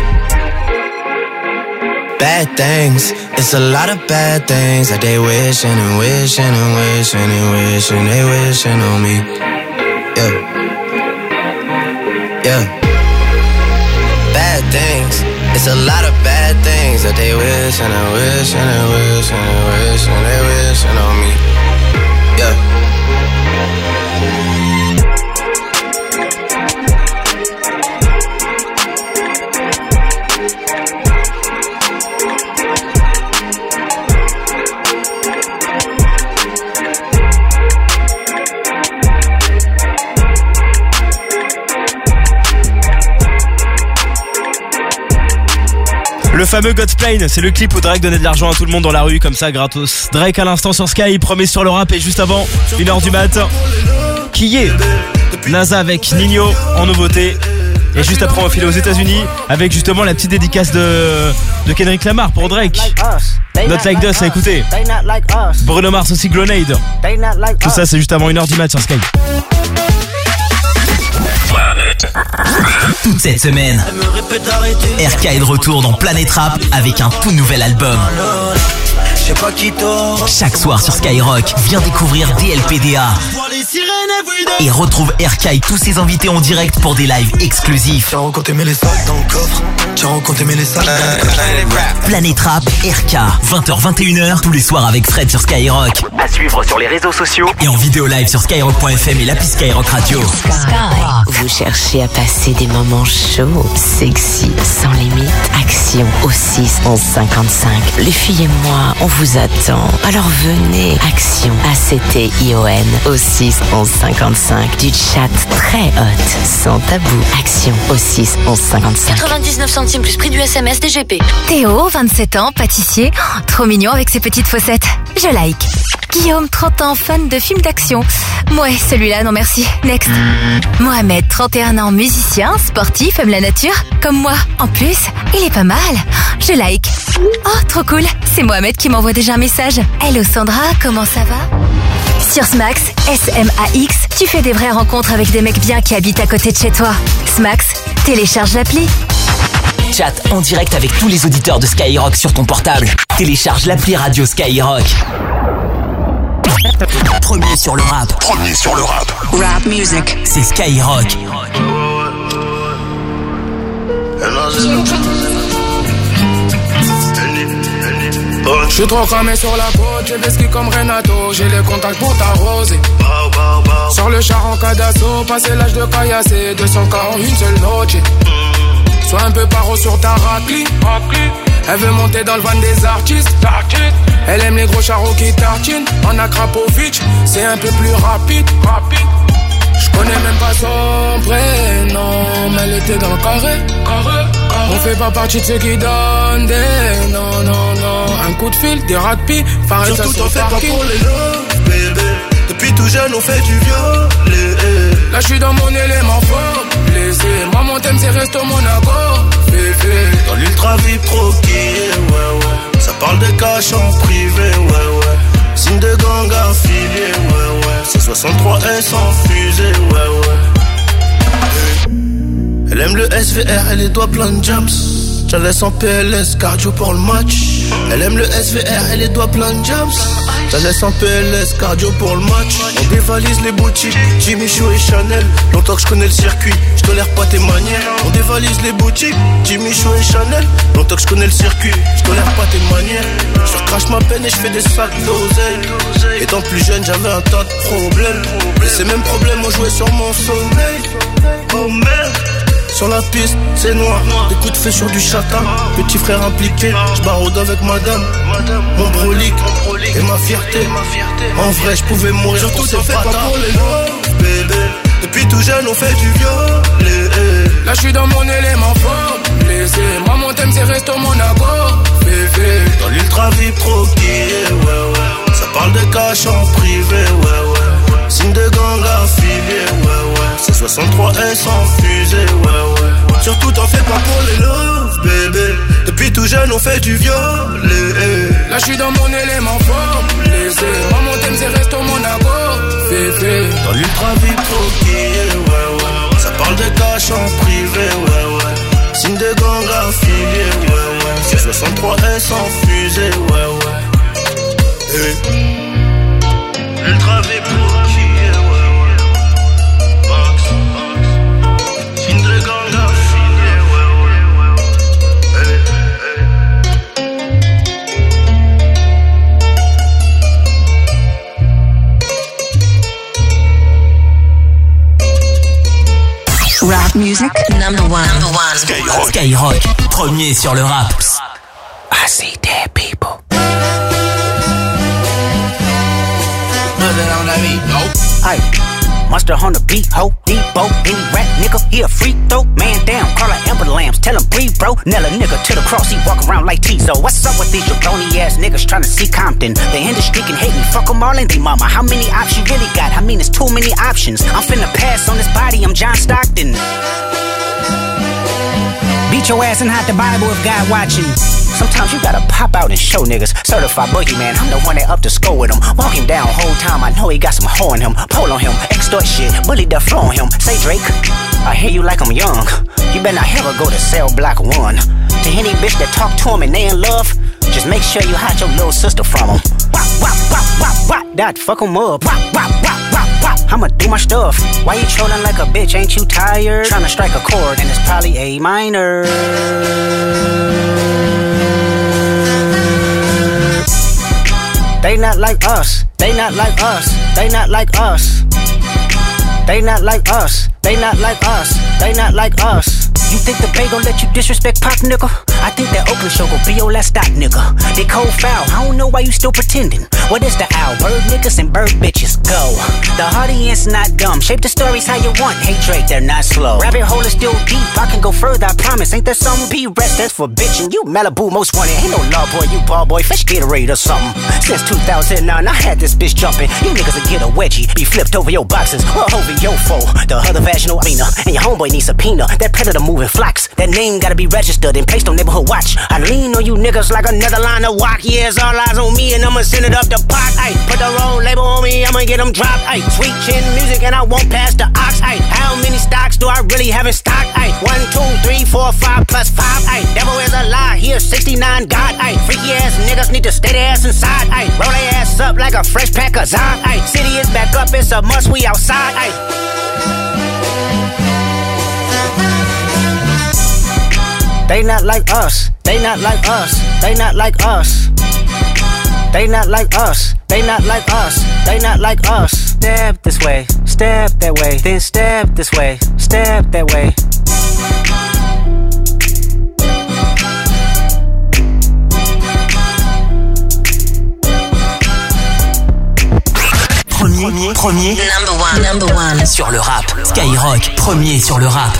bad things, it's a lot of bad things that they wishing and wishing and wishing and wishing they wishing on me. Yeah, yeah. Bad things, it's a lot of bad things that they wish and they wish and they wish and they wish and they wishing on me. Yeah. Le fameux God's Plan, c'est le clip où Drake donnait de l'argent à tout le monde dans la rue, comme ça, gratos. Drake à l'instant sur Sky, premier sur le rap, et juste avant, une heure du mat, qui est NASA avec Nino en nouveauté. Et juste après, on va filer aux États-Unis avec justement la petite dédicace de, de Kendrick Lamar pour Drake. Not Like Us, à écouter. Bruno Mars aussi, Grenade. Tout ça, c'est juste avant une heure du mat sur Sky. Toute cette semaine, R K est de retour dans Planet Rap avec un tout nouvel album. Chaque soir sur Skyrock, viens découvrir D L P D A et retrouve R K et tous ses invités en direct pour des lives exclusifs. Planet Rap, R K, vingt heures vingt et une heures tous les soirs avec Fred sur Skyrock. À suivre sur les réseaux sociaux et en vidéo live sur skyrock point f m et l'appli Skyrock Radio. Vous cherchez à passer des moments chauds, sexy, sans limite. Action au six onze cinquante-cinq. Les filles et moi, on vous attend. Alors venez. Action A C T I O N au six onze cinquante-cinq. Du chat très hot, sans tabou. Action au six onze cinquante-cinq. quatre-vingt-dix-neuf centimes plus prix du S M S D G P. Théo, vingt-sept ans, pâtissier. Oh, trop mignon avec ses petites fossettes. Je like. Guillaume, trente ans, fan de films d'action. Ouais, celui-là, non merci. Next. Mohamed, trente et un ans, musicien, sportif, aime la nature. Comme moi. En plus, il est pas mal. Je like. Oh, trop cool. C'est Mohamed qui m'envoie déjà un message. Hello Sandra, comment ça va? Sur Smax, S M A X, tu fais des vraies rencontres avec des mecs bien qui habitent à côté de chez toi. Smax, télécharge l'appli. Chat en direct avec tous les auditeurs de Skyrock sur ton portable. Télécharge l'appli radio Skyrock. Premier sur le rap. Premier sur le rap. Rap music. C'est Skyrock. Je suis trop cramé sur la côte, j'ai des skis comme Renato, j'ai les contacts pour t'arroser. Sur le char en cas d'assaut, passé l'âge de caillasser, deux cents cas en une seule noche. Sois un peu paro sur ta raclie. Elle veut monter dans le van des artistes. Elle aime les gros charros qui tartinent. En Akrapovic, c'est un peu plus rapide. Je connais même pas son prénom, mais elle était dans le carré. Carré, carré. On fait pas partie de ceux qui donnent des non, non, non. Un coup de fil, des rugby, pareil ça se Surtout t'en fais pas parking. pour les love, bébé. Depuis tout jeune on fait du violet. Là je suis dans mon élément fort, blessé. Moi mon thème c'est Resto Monaco, féfé. Dans l'ultra vip troqué, ouais ouais. Ça parle de cash en privé, ouais ouais. Signe de gang affilié, ouais ouais. C'est soixante-trois S en fusée, ouais ouais. Elle aime le S V R et les doigts pleins de jams. Je la laisse en P L S, cardio pour le match. Elle aime le S V R et les doigts pleins de jams. Je la laisse en P L S, cardio pour le match. On dévalise les boutiques, Jimmy Choo et Chanel. Longtemps que je connais le circuit, je tolère pas tes manières. On dévalise les boutiques, Jimmy Choo et Chanel. Longtemps que je connais le circuit, je tolère pas tes manières. Je recrache ma peine et je fais des sacs d'oseille. Étant plus jeune, j'avais un tas de problèmes. Et ces mêmes problèmes ont joué sur mon sommeil. Oh merde. Sur la piste, c'est noir, des coups de feu sur du chata. Petit frère impliqué, je baraude avec madame. Mon brolique et ma fierté. En vrai, je pouvais mourir. Surtout t'en fais pas pour les love, bébé. Depuis tout jeune, on fait du violet. Là je suis dans mon élément fort, blessé. Moi mon thème c'est Resto Monaco, féfé. Dans l'ultra vip troqué, ouais ouais. Ça parle de cash en privé, ouais ouais. Signe de gang affilié, ouais ouais. C'est soixante-trois S en fusée, ouais ouais. Surtout t'en fais pas pour les love, bébé. Depuis tout jeune on fait du violet. Là je suis dans mon élément fort, blessé. Moi mon thème c'est Resto Monaco, féfé. Dans l'ultra vip troqué, ouais ouais. Ça parle de cash en privé, ouais ouais. Signe de gang affilié, ouais ouais. C'est soixante-trois S en fusée, ouais ouais. Hey. L'ultra vip troqué, ouais ouais. Box, box. Signe de gang affilié, ouais ouais. Hey, hey. Rap music number one. Number one. Skyrock. Skyrock, premier sur le rap. I see dead people. Aye, monster on the beat, ho, Debo, any rap nigga, he a free throw, man down, call her Amber Lambs, tell him breathe bro, nail a nigga to the cross, he walk around like Tizo, what's up with these jabroni ass niggas trying to see Compton, the industry can hate me, fuck them all and they mama, how many options you really got, I mean it's too many options, I'm finna pass on this body, I'm John Stockton. Beat your ass and hide the Bible if God watching. Sometimes you gotta pop out and show niggas. Certified boogeyman, I'm the one that up to score with him. Walk him down whole time, I know he got some hoe in him. Pole on him, extort shit, bully the flow on him. Say Drake, I hear you like I'm young. You better not ever go to cell block one. To any bitch that talk to him and they in love, just make sure you hide your little sister from him. Wop, wop, wop, wop, wop, that fuck him up. Wop, wop, wop, wop, wop, I'ma do my stuff. Why you trolling like a bitch, ain't you tired? Tryna strike a chord and it's probably A minor. They not like us, they not like us, they not like us. They not like us, they not like us, they not like us. You think the Bay gon' let you disrespect Pop, nigga? I think that Oakland show gon' be your last stop, nigga. They cold foul, I don't know why you still pretending. What is the owl? Bird niggas and bird bitches, go. The audience not dumb, shape the stories how you want. Hey Drake, they're not slow. Rabbit hole is still deep, I can go further, I promise. Ain't there something P-Rest that's for bitchin'? You Malibu most wanted, ain't no law boy, you ball boy, fish Gatorade or something. Since two thousand nine, I had this bitch jumping. You niggas will get a wedgie, be flipped over your boxes. Well, over your foe, the other vaginal arena. And your homeboy needs subpoena, that predator moving flocks. That name gotta be registered and placed on neighborhood watch. I lean on you niggas like another line of walk. Yeah, it's all eyes on me and I'ma send it up the pot. Ay, put the road label on me, I'ma get them dropped. Ay, sweet chin music and I won't pass the ox. Ay, how many stocks do I really have in stock? Ay, one, two, three, four, five plus five. Ay, devil is a lie, here sixty-nine God. Ay, freaky ass niggas need to stay their ass inside. Ay, roll their ass up like a fresh pack of Zod. Ay, city is back up, it's a must, we outside. Ay. They not like us, they not like us, they not like us. They not like us, they not like us, they not like us. Step this way, step that way, then step this way, step that way. Premier premier, premier, number one, number one sur le rap. Skyrock, premier sur le rap.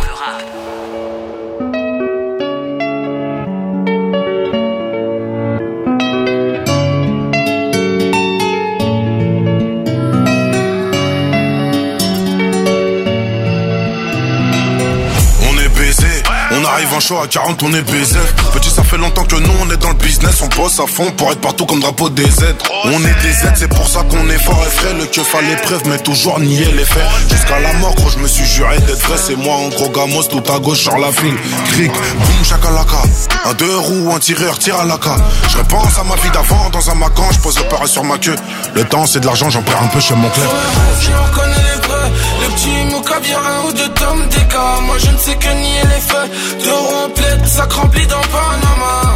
On arrive en show à quarante, on est baisé. Petit, ça fait longtemps que nous on est dans le business. On bosse à fond pour être partout comme drapeau des Z. On est des Z, c'est pour ça qu'on est fort et frais. Le keuf à l'épreuve, mais toujours nier les faits. Jusqu'à la mort, gros, je me suis juré d'être vrai. C'est moi en gros gamos, tout à gauche sur la file. Cric, boum, chakalaka. Un deux roues, un tireur, tire à la ca. Je repense à ma vie d'avant dans un macan. Je pose le pareil sur ma queue. Le temps, c'est de l'argent, j'en perds un peu chez mon club. Je reconnais les vrais. Le petit mouka vient un ou deux tomes d'écart. Moi je ne sais que nier les faits. Deux ronds plaid, ça rempli dans Panama.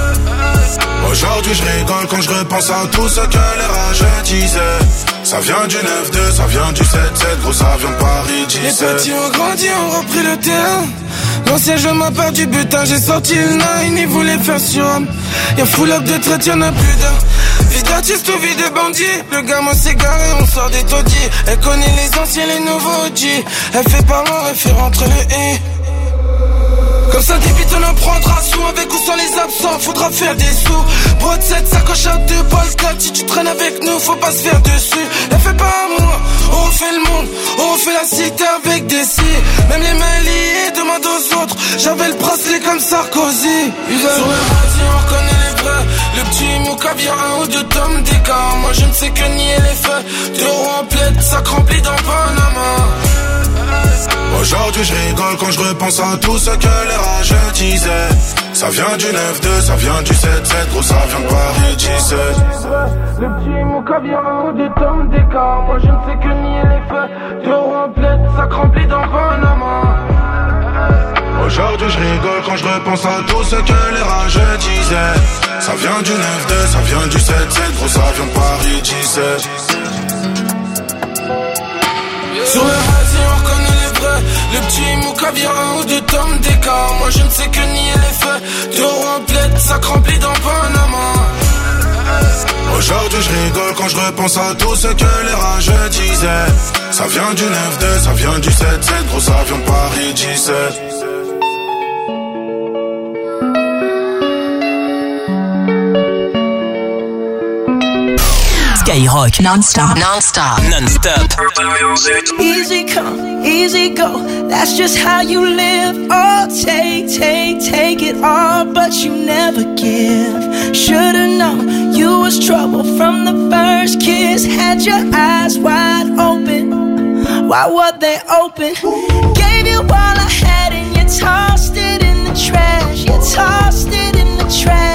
Aujourd'hui je rigole quand je repense à tout ce que les rageux disaient. Ça vient du neuf deux, ça vient du sept sept, gros ça vient de Paris dix-sept. Les petits ont grandi, ont repris le terrain. L'ancien jeu m'a perdu butin, j'ai sorti le nine, ils voulaient faire sur homme. Y'a full up de traite, y'en a plus d'un. Vie d'artiste ou vie de bandit. Le gamin s'est garé, on sort des taudis. Elle connaît les anciens, les nouveaux G. Elle fait parlant, elle fait rentrer le et. Comme ça débite on en prendra sous. Avec ou sans les absents, faudra faire des sous. Broad sept, sacoche à deux balles quatre. Si tu traînes avec nous, faut pas se faire dessus. Elle fait pas à moi, on refait le monde. On refait la cité avec des si. Même les mains liées, demande aux autres. J'avais le bracelet comme Sarkozy. Sur le radio, on reconnaît les vrais. Le petit mouka vient un ou deux tomes d'écart. Moi je ne sais que nier les faits. Deux ronds en plaid, ça rempli dans Panama. Aujourd'hui je rigole quand je repense à tout ce que les rageux disaient. Ça vient du neuf deux, ça vient du sept sept, gros ça vient de Paris dix-sept. Le petit mouka vient un ou deux tomes d'écart. Moi je ne sais que nier les faits. Deux ronds en plaid, ça rempli dans Panama. Aujourd'hui je rigole quand je repense à tout ce que les rageux disaient. Ça vient du neuf deux, ça vient du sept sept, gros ça vient de Paris dix-sept. Sur le radio on reconnaît les vrais. Le petit mouka vient un ou deux tomes d'écart. Moi je ne sais que nier les faits. Deux ronds en plaid, ça rempli dans Panama. Aujourd'hui je rigole quand je repense à tout ce que les rageux disaient. Ça vient du neuf deux, ça vient du sept sept, gros ça vient de Paris dix-sept. Skyrock, non-stop, non-stop, non-stop. Easy come, easy go, that's just how you live. Oh, take, take, take it all, but you never give. Should've known you was trouble from the first kiss. Had your eyes wide open, why were they open? Gave you all I had and you tossed it in the trash. You tossed it in the trash.